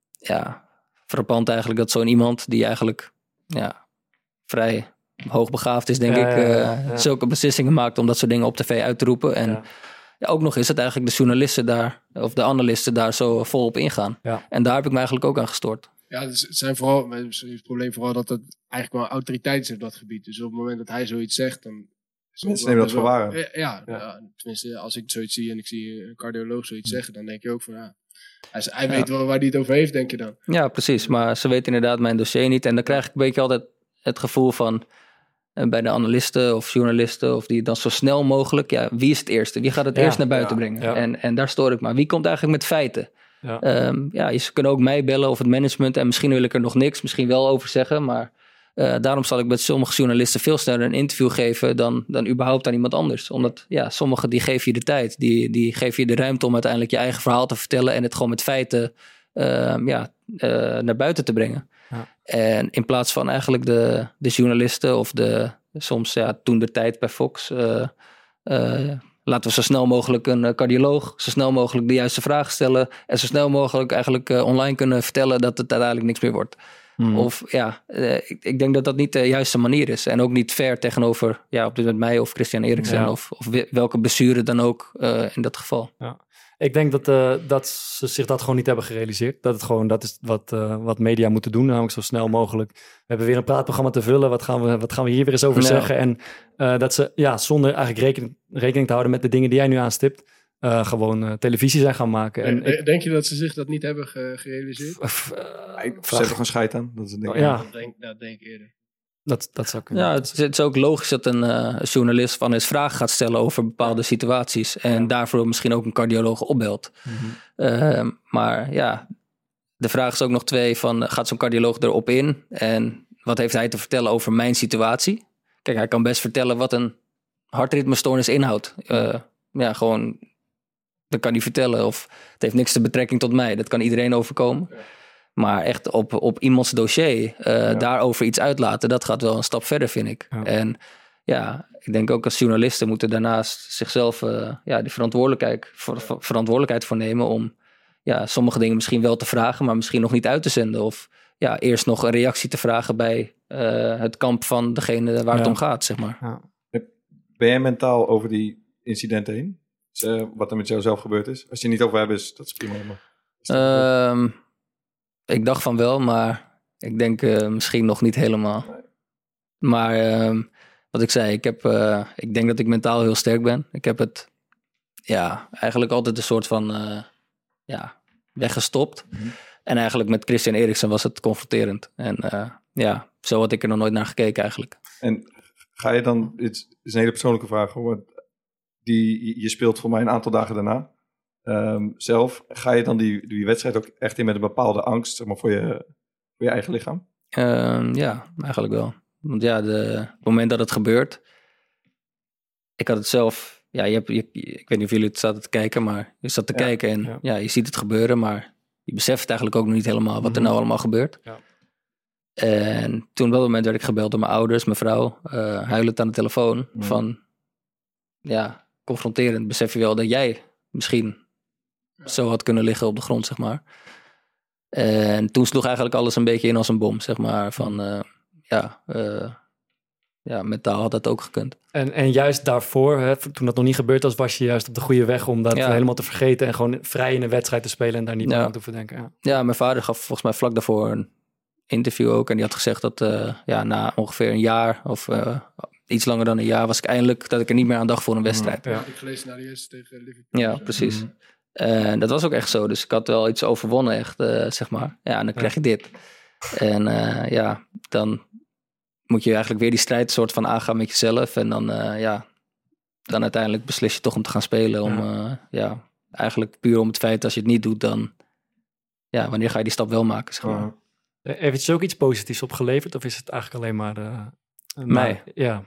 ja, frappant eigenlijk dat zo'n iemand... die eigenlijk ja, vrij hoogbegaafd is, denk ja, ik... Uh, ja, ja, ja. zulke beslissingen maakt om dat soort dingen op tv uit te roepen. En ja. Ja, ook nog is het eigenlijk de journalisten daar... of de analisten daar zo volop ingaan. Ja. En daar heb ik me eigenlijk ook aan gestoord. Ja, dus het zijn vooral, het probleem vooral dat het eigenlijk wel autoriteit is op dat gebied. Dus op het moment dat hij zoiets zegt... dan mensen nemen dat voor waar. Ja, ja, ja, tenminste, als ik zoiets zie en ik zie een cardioloog zoiets zeggen, dan denk je ook van, ja, hij, hij weet ja. wel waar hij het over heeft, denk je dan. Ja, precies. Maar ze weten inderdaad mijn dossier niet. En dan krijg ik een beetje altijd het gevoel van, uh, bij de analisten of journalisten, of die dan zo snel mogelijk, ja, wie is het eerste? Wie gaat het ja, eerst naar buiten ja, brengen? Ja. En, en daar stoor ik maar. Wie komt eigenlijk met feiten? Ja. Um, ja, ze kunnen ook mij bellen of het management en misschien wil ik er nog niks, misschien wel over zeggen, maar... Uh, daarom zal ik met sommige journalisten veel sneller een interview geven dan, dan überhaupt aan iemand anders. Omdat ja, sommigen die geven je de tijd. Die, die geven je de ruimte om uiteindelijk je eigen verhaal te vertellen en het gewoon met feiten uh, ja, uh, naar buiten te brengen. Ja. En in plaats van eigenlijk de, de journalisten of de soms ja, toen de tijd bij Fox... Uh, uh, laten we zo snel mogelijk een cardioloog, zo snel mogelijk de juiste vragen stellen en zo snel mogelijk eigenlijk uh, online kunnen vertellen dat het uiteindelijk niks meer wordt. Hmm. Of ja, uh, ik, ik denk dat dat niet de juiste manier is. En ook niet fair tegenover ja, op dit moment mij of Christian Eriksen. Ja. Of, of welke blessure dan ook uh, in dat geval. Ja. Ik denk dat, uh, dat ze zich dat gewoon niet hebben gerealiseerd. Dat het gewoon, dat is wat, uh, wat media moeten doen. Namelijk zo snel mogelijk. We hebben weer een praatprogramma te vullen. Wat gaan we, wat gaan we hier weer eens over nou. zeggen? En uh, dat ze ja, zonder eigenlijk rekening, rekening te houden met de dingen die jij nu aanstipt. Uh, gewoon uh, televisie zijn gaan maken. En denk, ik, denk je dat ze zich dat niet hebben ge- gerealiseerd? Of, uh, ze hebben gewoon scheid aan. Dat is een ding. Ja. Dat denk, dat denk ik eerder. Dat, dat zou kunnen. Ja, het, het is ook logisch dat een uh, journalist van eens vragen gaat stellen over bepaalde situaties. En ja. daarvoor misschien ook een cardioloog opbelt. Mm-hmm. Uh, maar ja, de vraag is ook nog twee van, gaat zo'n cardioloog erop in? En wat heeft hij te vertellen over mijn situatie? Kijk, hij kan best vertellen wat een hartritmestoornis inhoudt. Uh, ja, gewoon dat kan hij vertellen. Of het heeft niks te betrekking tot mij. Dat kan iedereen overkomen. Ja. Maar echt op, op iemands dossier uh, ja. daarover iets uitlaten, dat gaat wel een stap verder, vind ik. Ja. En ja, ik denk ook als journalisten moeten daarnaast zichzelf uh, ja, die verantwoordelijkheid, ver, ver, verantwoordelijkheid voor nemen om ja, sommige dingen misschien wel te vragen, maar misschien nog niet uit te zenden. Of ja, eerst nog een reactie te vragen bij uh, het kamp van degene waar ja. het om gaat, zeg maar. Ja. Ben jij mentaal over die incidenten heen? Dus, uh, wat er met jou zelf gebeurd is? Als je het niet over hebt, is dat is prima. Maar um, ik dacht van wel, maar ik denk uh, misschien nog niet helemaal. Nee. Maar uh, wat ik zei, ik, heb, uh, ik denk dat ik mentaal heel sterk ben. Ik heb het ja, eigenlijk altijd een soort van uh, ja, weggestopt. Mm-hmm. En eigenlijk met Christian Eriksen was het confronterend. En uh, ja, zo had ik er nog nooit naar gekeken eigenlijk. En ga je dan, het is een hele persoonlijke vraag hoor, die, je speelt voor mij een aantal dagen daarna um, zelf. Ga je dan die, die wedstrijd ook echt in met een bepaalde angst, zeg maar, voor je, voor je eigen lichaam? Uh, ja, eigenlijk wel. Want ja, de, het moment dat het gebeurt, ik had het zelf, ja, je hebt, je, ik weet niet of jullie het zaten te kijken, maar je zat te ja, kijken en ja. ja, je ziet het gebeuren, maar je beseft eigenlijk ook nog niet helemaal wat mm-hmm. er nou allemaal gebeurt. Ja. En toen op dat moment werd ik gebeld door mijn ouders, mijn vrouw, uh, huilend aan de telefoon mm. van, ja, confronterend. Besef je wel dat jij misschien ja. zo had kunnen liggen op de grond, zeg maar. En toen sloeg eigenlijk alles een beetje in als een bom, zeg maar, van, uh, ja, uh, ja, mentaal had dat ook gekund. En, en juist daarvoor, hè, toen dat nog niet gebeurd was, was je juist op de goede weg om dat ja. helemaal te vergeten en gewoon vrij in een wedstrijd te spelen en daar niet ja. meer aan te verdenken. Ja. ja, mijn vader gaf volgens mij vlak daarvoor een interview ook en die had gezegd dat uh, ja, na ongeveer een jaar of uh, iets langer dan een jaar was ik eindelijk dat ik er niet meer aan dacht voor een wedstrijd. Ja, ja. Ik gelezen naar de eerste tegen Liverpool. Ja, precies. Mm. En dat was ook echt zo. Dus ik had wel iets overwonnen, echt, uh, zeg maar. Ja, en dan krijg je dit. En uh, ja, dan moet je eigenlijk weer die strijd soort van aangaan met jezelf. En dan, uh, ja, dan uiteindelijk beslis je toch om te gaan spelen. Om, uh, ja, eigenlijk puur om het feit als je het niet doet, dan, ja, wanneer ga je die stap wel maken, zeg maar. Uh, heeft het ook iets positiefs opgeleverd? Of is het eigenlijk alleen maar... Uh, Mij? Ja.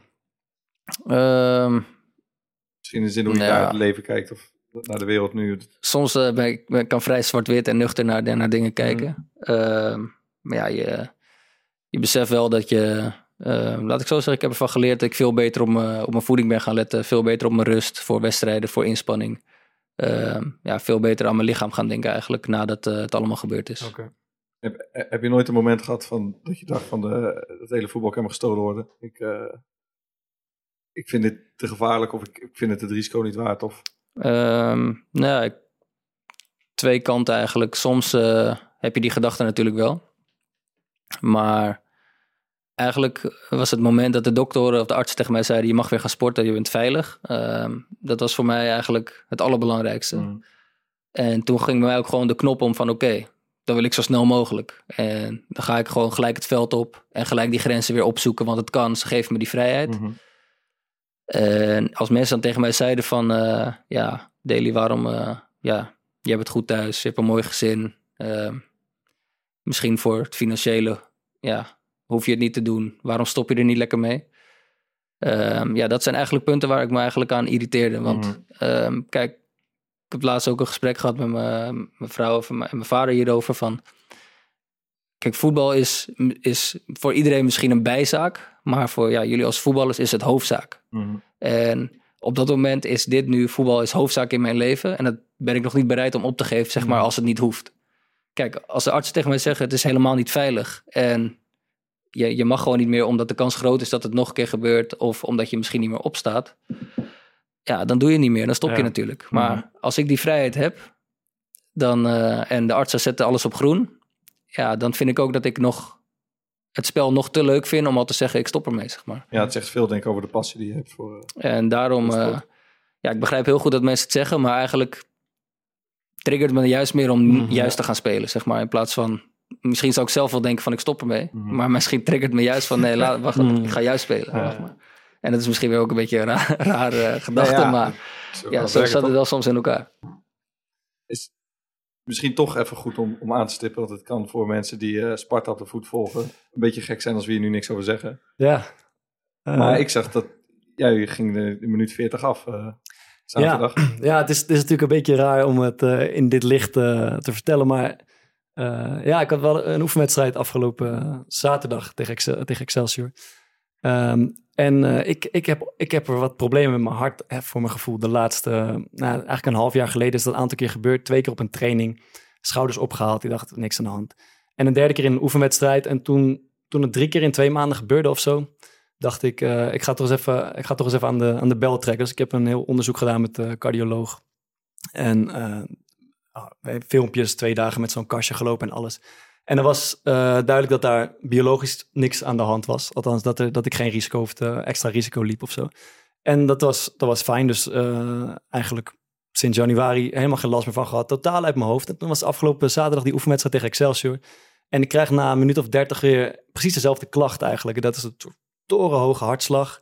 Um, Misschien in de zin hoe je ja. naar het leven kijkt of naar de wereld nu. Soms uh, ben ik, ben, kan vrij zwart-wit en nuchter naar, naar dingen kijken. Mm. Uh, maar ja, je, je beseft wel dat je... Uh, laat ik zo zeggen, ik heb ervan geleerd dat ik veel beter op mijn, op mijn voeding ben gaan letten. Veel beter op mijn rust voor wedstrijden, voor inspanning. Uh, ja, veel beter aan mijn lichaam gaan denken eigenlijk nadat uh, het allemaal gebeurd is. Okay. Heb, heb je nooit een moment gehad van dat je dacht van de, het hele voetbal kan me gestolen worden? Ik, uh, ik vind dit te gevaarlijk of ik, ik vind het het risico niet waard? Of... Um, nou, ik, twee kanten eigenlijk. Soms uh, heb je die gedachte natuurlijk wel. Maar eigenlijk was het moment dat de doktoren of de artsen tegen mij zeiden... je mag weer gaan sporten, je bent veilig. Um, dat was voor mij eigenlijk het allerbelangrijkste. Mm. En toen ging bij mij ook gewoon de knop om van oké... Okay, dan wil ik zo snel mogelijk. En dan ga ik gewoon gelijk het veld op... en gelijk die grenzen weer opzoeken, want het kan. Ze geven me die vrijheid. Mm-hmm. En als mensen dan tegen mij zeiden van... Uh, ja, Daly, waarom... Uh, ja, je hebt het goed thuis, je hebt een mooi gezin. Uh, misschien voor het financiële... ja, hoef je het niet te doen. Waarom stop je er niet lekker mee? Uh, ja, dat zijn eigenlijk punten waar ik me eigenlijk aan irriteerde. Want mm-hmm. uh, kijk... Ik heb laatst ook een gesprek gehad met mijn, mijn vrouw en mijn vader hierover van... Kijk, voetbal is, is voor iedereen misschien een bijzaak. Maar voor ja, jullie als voetballers is het hoofdzaak. Mm-hmm. En op dat moment is dit nu, voetbal is hoofdzaak in mijn leven. En dat ben ik nog niet bereid om op te geven, zeg maar, mm-hmm. als het niet hoeft. Kijk, als de artsen tegen mij zeggen, het is helemaal niet veilig. En je, je mag gewoon niet meer, omdat de kans groot is dat het nog een keer gebeurt. Of omdat je misschien niet meer opstaat. Ja, dan doe je niet meer. Dan stop je ja. natuurlijk. Maar mm-hmm. als ik die vrijheid heb... dan uh, en de artsen zetten alles op groen... ja, dan vind ik ook dat ik nog... het spel nog te leuk vind... om al te zeggen, ik stop ermee, zeg maar. Ja, het zegt veel, denk ik, over de passie die je hebt voor... Uh, en daarom... Uh, ja, ik begrijp heel goed dat mensen het zeggen... maar eigenlijk triggert me juist meer om mm-hmm. juist te gaan spelen, zeg maar. In plaats van... misschien zou ik zelf wel denken van, ik stop ermee. Mm-hmm. Maar misschien triggert me juist van... nee, laat, wacht, mm-hmm. ik ga juist spelen. Ja, wacht maar. En dat is misschien weer ook een beetje een raar, rare uh, gedachte, ja, ja. maar ja, zo zat het wel soms in elkaar. Is misschien toch even goed om, om aan te stippen, want het kan voor mensen die uh, Sparta op de voet volgen een beetje gek zijn als we hier nu niks over zeggen. Ja. Uh, maar ik zag dat, ja, je ging de, de minuut veertig af. Uh. Zaterdag. Ja, ja het, is, het is natuurlijk een beetje raar om het uh, in dit licht uh, te vertellen. Maar uh, ja, ik had wel een oefenwedstrijd afgelopen uh, zaterdag tegen, Excel, tegen Excelsior. Um, en uh, ik, ik, heb, ik heb er wat problemen met mijn hart, hè, voor mijn gevoel. De laatste, uh, nou, eigenlijk een half jaar geleden is dat een aantal keer gebeurd. Twee keer op een training, schouders opgehaald. Ik dacht, niks aan de hand. En een derde keer in een oefenwedstrijd. En toen, toen het drie keer in twee maanden gebeurde of zo, dacht ik, uh, ik ga toch eens even, ik ga toch eens even aan, de, aan de bel trekken. Dus ik heb een heel onderzoek gedaan met de cardioloog. En uh, oh, filmpjes, twee dagen met zo'n kastje gelopen en alles. En er was uh, duidelijk dat daar biologisch niks aan de hand was. Althans, dat, er, dat ik geen risico of extra risico liep of zo. En dat was, dat was fijn. Dus uh, eigenlijk sinds januari helemaal geen last meer van gehad. Totaal uit mijn hoofd. En toen was afgelopen zaterdag die oefenwedstrijd tegen Excelsior. En ik krijg na een minuut of dertig weer precies dezelfde klacht eigenlijk. Dat is een torenhoge hartslag.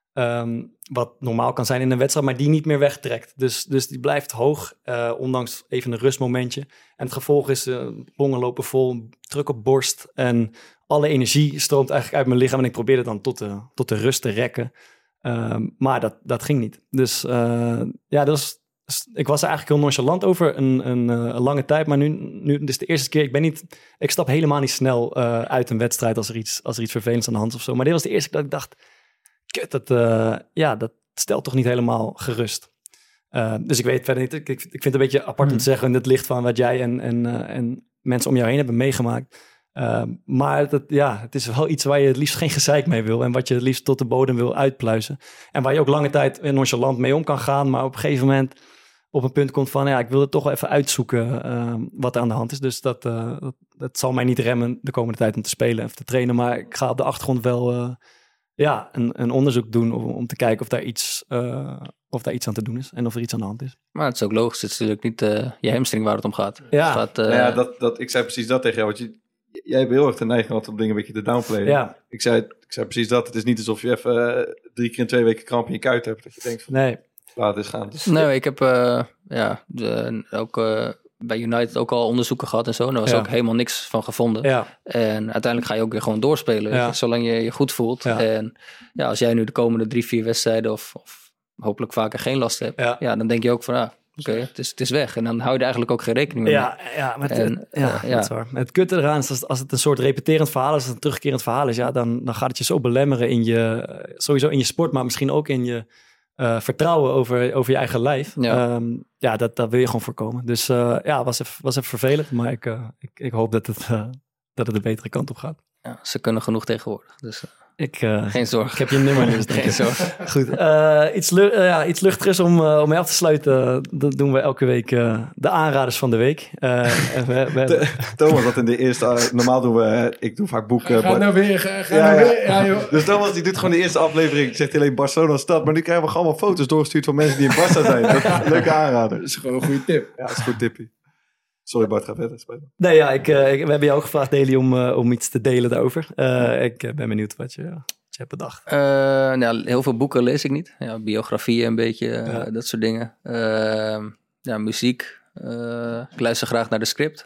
Um, wat normaal kan zijn in een wedstrijd, maar die niet meer wegtrekt. Dus, dus die blijft hoog, uh, ondanks even een rustmomentje. En het gevolg is, uh, longen lopen vol, druk op borst. En alle energie stroomt eigenlijk uit mijn lichaam. En ik probeerde dan tot de, tot de rust te rekken. Um, maar dat, dat ging niet. Dus uh, ja, dat was, ik was er eigenlijk heel nonchalant over een, een, een lange tijd. Maar nu, nu dit is de eerste keer, ik ben niet, ik stap helemaal niet snel uh, uit een wedstrijd als er, iets, als er iets vervelends aan de hand is of zo. Maar dit was de eerste keer dat ik dacht, kut, dat, uh, ja, dat stelt toch niet helemaal gerust. Uh, dus ik weet verder niet, ik, ik vind het een beetje apart om te zeggen in het licht van wat jij en, en, uh, en mensen om jou heen hebben meegemaakt. Uh, maar dat, ja, het is wel iets waar je het liefst geen gezeik mee wil en wat je het liefst tot de bodem wil uitpluizen. En waar je ook lange tijd nonchalant mee om kan gaan, maar op een gegeven moment op een punt komt van, ja, ik wil het toch wel even uitzoeken uh, wat er aan de hand is. Dus dat, uh, dat, dat zal mij niet remmen de komende tijd om te spelen of te trainen, maar ik ga op de achtergrond wel uh, ja, een, een onderzoek doen om, om te kijken of daar, iets, uh, of daar iets aan te doen is en of er iets aan de hand is. Maar het is ook logisch, het is natuurlijk niet uh, je hamstring waar het om gaat. Ja, het gaat, uh... nou ja dat, dat, ik zei precies dat tegen jou, want je, jij hebt heel erg de neiging om dingen een beetje te downplayen. Ja. Ik, zei, ik zei precies dat, het is niet alsof je even uh, drie keer in twee weken kramp in je kuit hebt, dat je denkt van, nee. laat het eens gaan. Dus, nee, ik heb uh, ja, de, ook uh, bij United ook al onderzoeken gehad en zo. En daar was ja. ook helemaal niks van gevonden. Ja. En uiteindelijk ga je ook weer gewoon doorspelen, ja. je, zolang je je goed voelt. Ja. En ja, als jij nu de komende drie, vier wedstrijden of, of hopelijk vaker geen last hebt, ja. Ja, dan denk je ook van, ah, oké, okay, het, is, het is weg. En dan hou je er eigenlijk ook geen rekening mee. Ja, ja, maar het, en, ja, uh, ja. dat is waar. Het kutte eraan is, als, als het een soort repeterend verhaal is, als het een terugkerend verhaal is, ja, dan, dan gaat het je zo belemmeren in je, sowieso in je sport, maar misschien ook in je uh, vertrouwen over, over je eigen lijf. Ja, um, ja dat, dat wil je gewoon voorkomen. Dus uh, ja, was even, was even vervelend, maar ik, uh, ik, ik hoop dat het, uh, dat het de betere kant op gaat. Ja, ze kunnen genoeg tegenwoordig, dus... Uh... Ik, uh, Geen zorg. Ik heb je nummer dus. Geen zorg. Goed. Uh, iets, lu- uh, ja, iets luchtigers om, uh, om mee af te sluiten. Dat doen we elke week uh, de aanraders van de week. Uh, we, we Thomas had in de eerste... Uh, normaal doen we... Ik doe vaak boeken. Ga, ga nou weer. Ga, ga ja, nou ja. weer. Ja, joh. Dus Thomas die doet gewoon de eerste aflevering. Zegt alleen Barcelona stad. Maar nu krijgen we gewoon allemaal foto's doorgestuurd van mensen die in Barça zijn. Dat, leuke aanrader. Dat is gewoon een goede tip. Ja, dat is een goed tipje. Sorry Bart, ga verder spelen. Nee, ja, ik, uh, ik, we hebben jou ook gevraagd, Deli, om, uh, om iets te delen daarover. Uh, ik ben benieuwd wat je... Wat je hebt bedacht. Uh, nou, heel veel boeken lees ik niet. Ja, biografieën een beetje, uh, ja. dat soort dingen. Uh, ja, muziek. Uh, ik luister graag naar de script.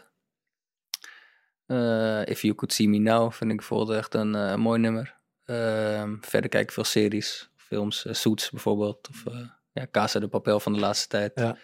Uh, If You Could See Me Now vind ik bijvoorbeeld echt een uh, mooi nummer. Uh, verder kijk ik veel series, films. Uh, Suits bijvoorbeeld. Of uh, ja, Casa de Papel van de laatste tijd. Ja.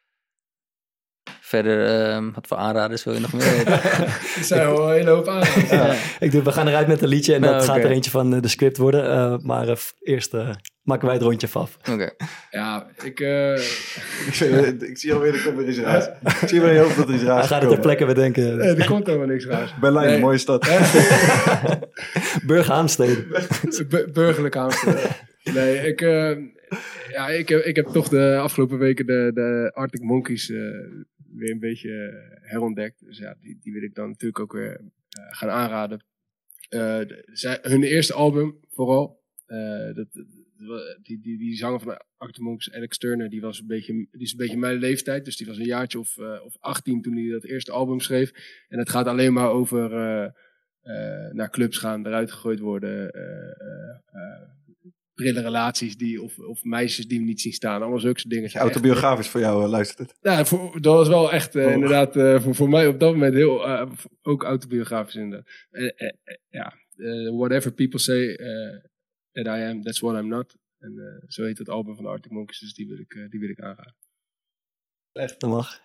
Verder, um, wat voor aanraders wil je nog meer weten? Er zijn wel een hele hoop aanraders. Ja. Ik doe, we gaan eruit met een liedje en dat oh, okay. gaat er eentje van uh, de script worden. Uh, maar uh, eerst uh, maken wij het rondje af. Oké. Okay. Ja, ik... Uh... ik, ik zie alweer, er komt weer iets raars. Ik zie wel heel veel dat er iets raars Hij gaat het ter plekke bedenken. Nee, er komt helemaal niks raars. Berlijn, nee. Een mooie stad. Burger Haamstede. B- burgerlijk Haamstede. Nee, ik... Uh, ja, ik, ik heb toch de afgelopen weken de, de Arctic Monkeys... Uh, weer een beetje uh, herontdekt. Dus ja, die, die wil ik dan natuurlijk ook weer uh, gaan aanraden. Uh, de, zij, hun eerste album vooral. Uh, dat, die, die, die zanger van de Arctic Monkeys, Alex Turner, die was een beetje, die is een beetje mijn leeftijd. Dus die was een jaartje of, uh, of achttien toen hij dat eerste album schreef. En het gaat alleen maar over uh, uh, naar clubs gaan, eruit gegooid worden. Uh, uh, uh, prille relaties die, of, of meisjes die we niet zien staan. Allemaal zulke dingen. Autobiografisch echt, voor jou uh, luistert het? Ja, voor, dat was wel echt uh, oh. inderdaad uh, voor, voor mij op dat moment heel uh, ook autobiografisch inderdaad. Uh, uh, uh, ja, uh, whatever people say uh, that I am, that's what I'm not. En uh, zo heet het album van de Arctic Monkeys, dus die wil ik, uh, die wil ik aanraden. Echt, dat mag.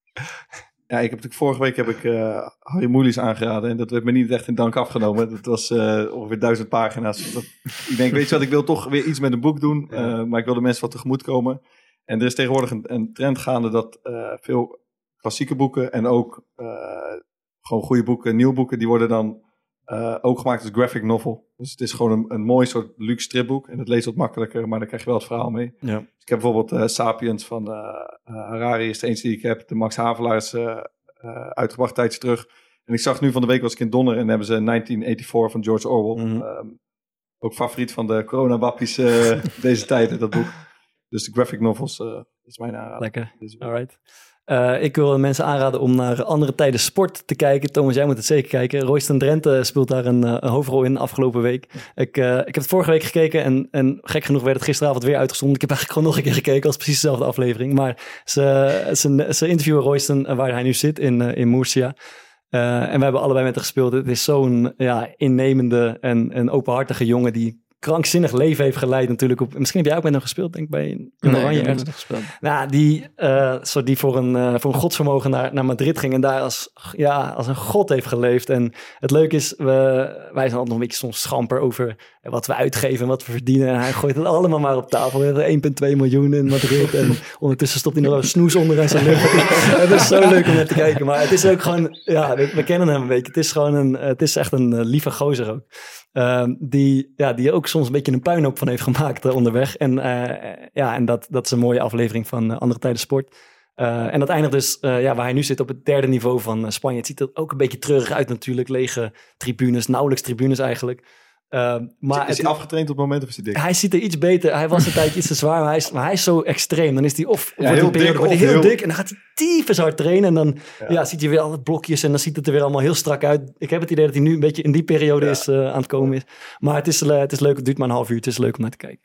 Ja, ik heb natuurlijk vorige week heb ik uh, Harry Mulisch aangeraden en dat werd me niet echt in dank afgenomen. Dat was uh, ongeveer duizend pagina's. Dat, ik denk, weet je wat, ik wil toch weer iets met een boek doen, uh, maar ik wil de mensen wat tegemoet komen. En er is tegenwoordig een, een trend gaande dat uh, veel klassieke boeken en ook uh, gewoon goede boeken, nieuwe boeken, die worden dan uh, ook gemaakt als graphic novel. Dus het is gewoon een, een mooi soort luxe stripboek en het leest wat makkelijker, maar dan krijg je wel het verhaal mee. Ja. Dus ik heb bijvoorbeeld uh, Sapiens van uh, uh, Harari is de eentje die ik heb. De Max Havelaar is uh, uh, uitgebracht tijdens terug. En ik zag nu van de week was ik in Donner en hebben ze negentien vierennegentig van George Orwell. Mm-hmm. Um, ook favoriet van de coronawappies uh, deze tijden, dat boek. Dus de graphic novels uh, is mijn aanrader. Lekker, alright. Uh, ik wil mensen aanraden om naar Andere Tijden Sport te kijken. Thomas, jij moet het zeker kijken. Royston Drenthe speelt daar een, een hoofdrol in afgelopen week. Ik, uh, ik heb het vorige week gekeken en, en gek genoeg werd het gisteravond weer uitgezonden. Ik heb eigenlijk gewoon nog een keer gekeken, als precies dezelfde aflevering. Maar ze, ze, ze interviewen Royston waar hij nu zit in, uh, in Murcia. Uh, en we hebben allebei met hem gespeeld. Het is zo'n ja, innemende en, en openhartige jongen die krankzinnig leven heeft geleid natuurlijk. Op, misschien heb jij ook met hem gespeeld, denk ik, bij in nee, Oranje. Ik heb het gespeeld. Nou, die, uh, zo die voor een, uh, voor een godsvermogen naar, naar Madrid ging en daar als, ja, als een god heeft geleefd. En het leuke is, we, wij zijn altijd nog een beetje soms schamper over wat we uitgeven en wat we verdienen. En hij gooit het allemaal maar op tafel. één komma twee miljoen in Madrid en ondertussen stopt hij nog een snoes onder en zijn lucht. Het is zo leuk om naar te kijken. Maar het is ook gewoon, ja, we, we kennen hem een beetje. Het is gewoon een, het is echt een uh, lieve gozer ook. Uh, die, ja, die ook soms een beetje een puinhoop van heeft gemaakt uh, onderweg. En, uh, ja, en dat, dat is een mooie aflevering van uh, Andere Tijden Sport. Uh, en dat eindigt dus uh, ja, waar hij nu zit op het derde niveau van uh, Spanje. Het ziet er ook een beetje treurig uit natuurlijk. Lege tribunes, nauwelijks tribunes eigenlijk. Uh, maar is, is hij afgetraind op het moment of is hij dik? Hij ziet er iets beter. Hij was een tijdje iets te zwaar, maar hij is, maar hij is zo extreem. Dan is hij of ja, heel, dik, periode, of heel, heel dik en dan gaat hij tyfus hard trainen. En dan ja. Ja, ziet hij weer alle blokjes en dan ziet het er weer allemaal heel strak uit. Ik heb het idee dat hij nu een beetje in die periode ja. is uh, aan het komen is. Maar het is, uh, het is leuk, het duurt maar een half uur. Het is leuk om naar te kijken.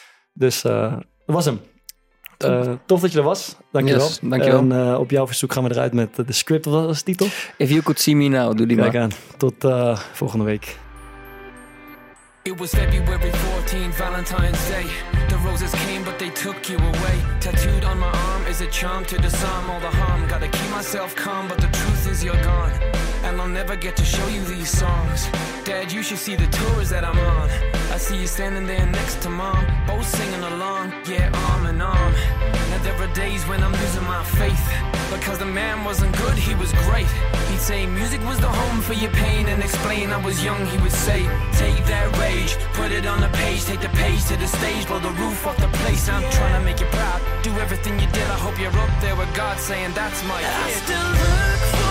Dus uh, dat was hem. Uh, tof dat je er was. Dankjewel. Yes, dankjewel. En uh, op jouw verzoek gaan we eruit met uh, de script. Wat was de titel? If You Could See Me Now, doe die Kijk maar. aan. Tot uh, volgende week. It was February fourteenth, Valentine's Day. The roses came, but they took you away. Tattooed on my arm is a charm to disarm all the harm. Gotta keep myself calm, but the truth is you're gone. And I'll never get to show you these songs. Dad, you should see the tours that I'm on. I see you standing there next to Mom, both singing along, yeah, arm in arm. Now there are days when I'm losing my faith, because the man wasn't good, he was great. He'd say music was the home for your pain, and explain I was young, he would say, take that rage, put it on the page, take the page to the stage, blow the roof off the place. I'm trying to make you proud, do everything you did, I hope you're up there with God saying that's my kid. I still look for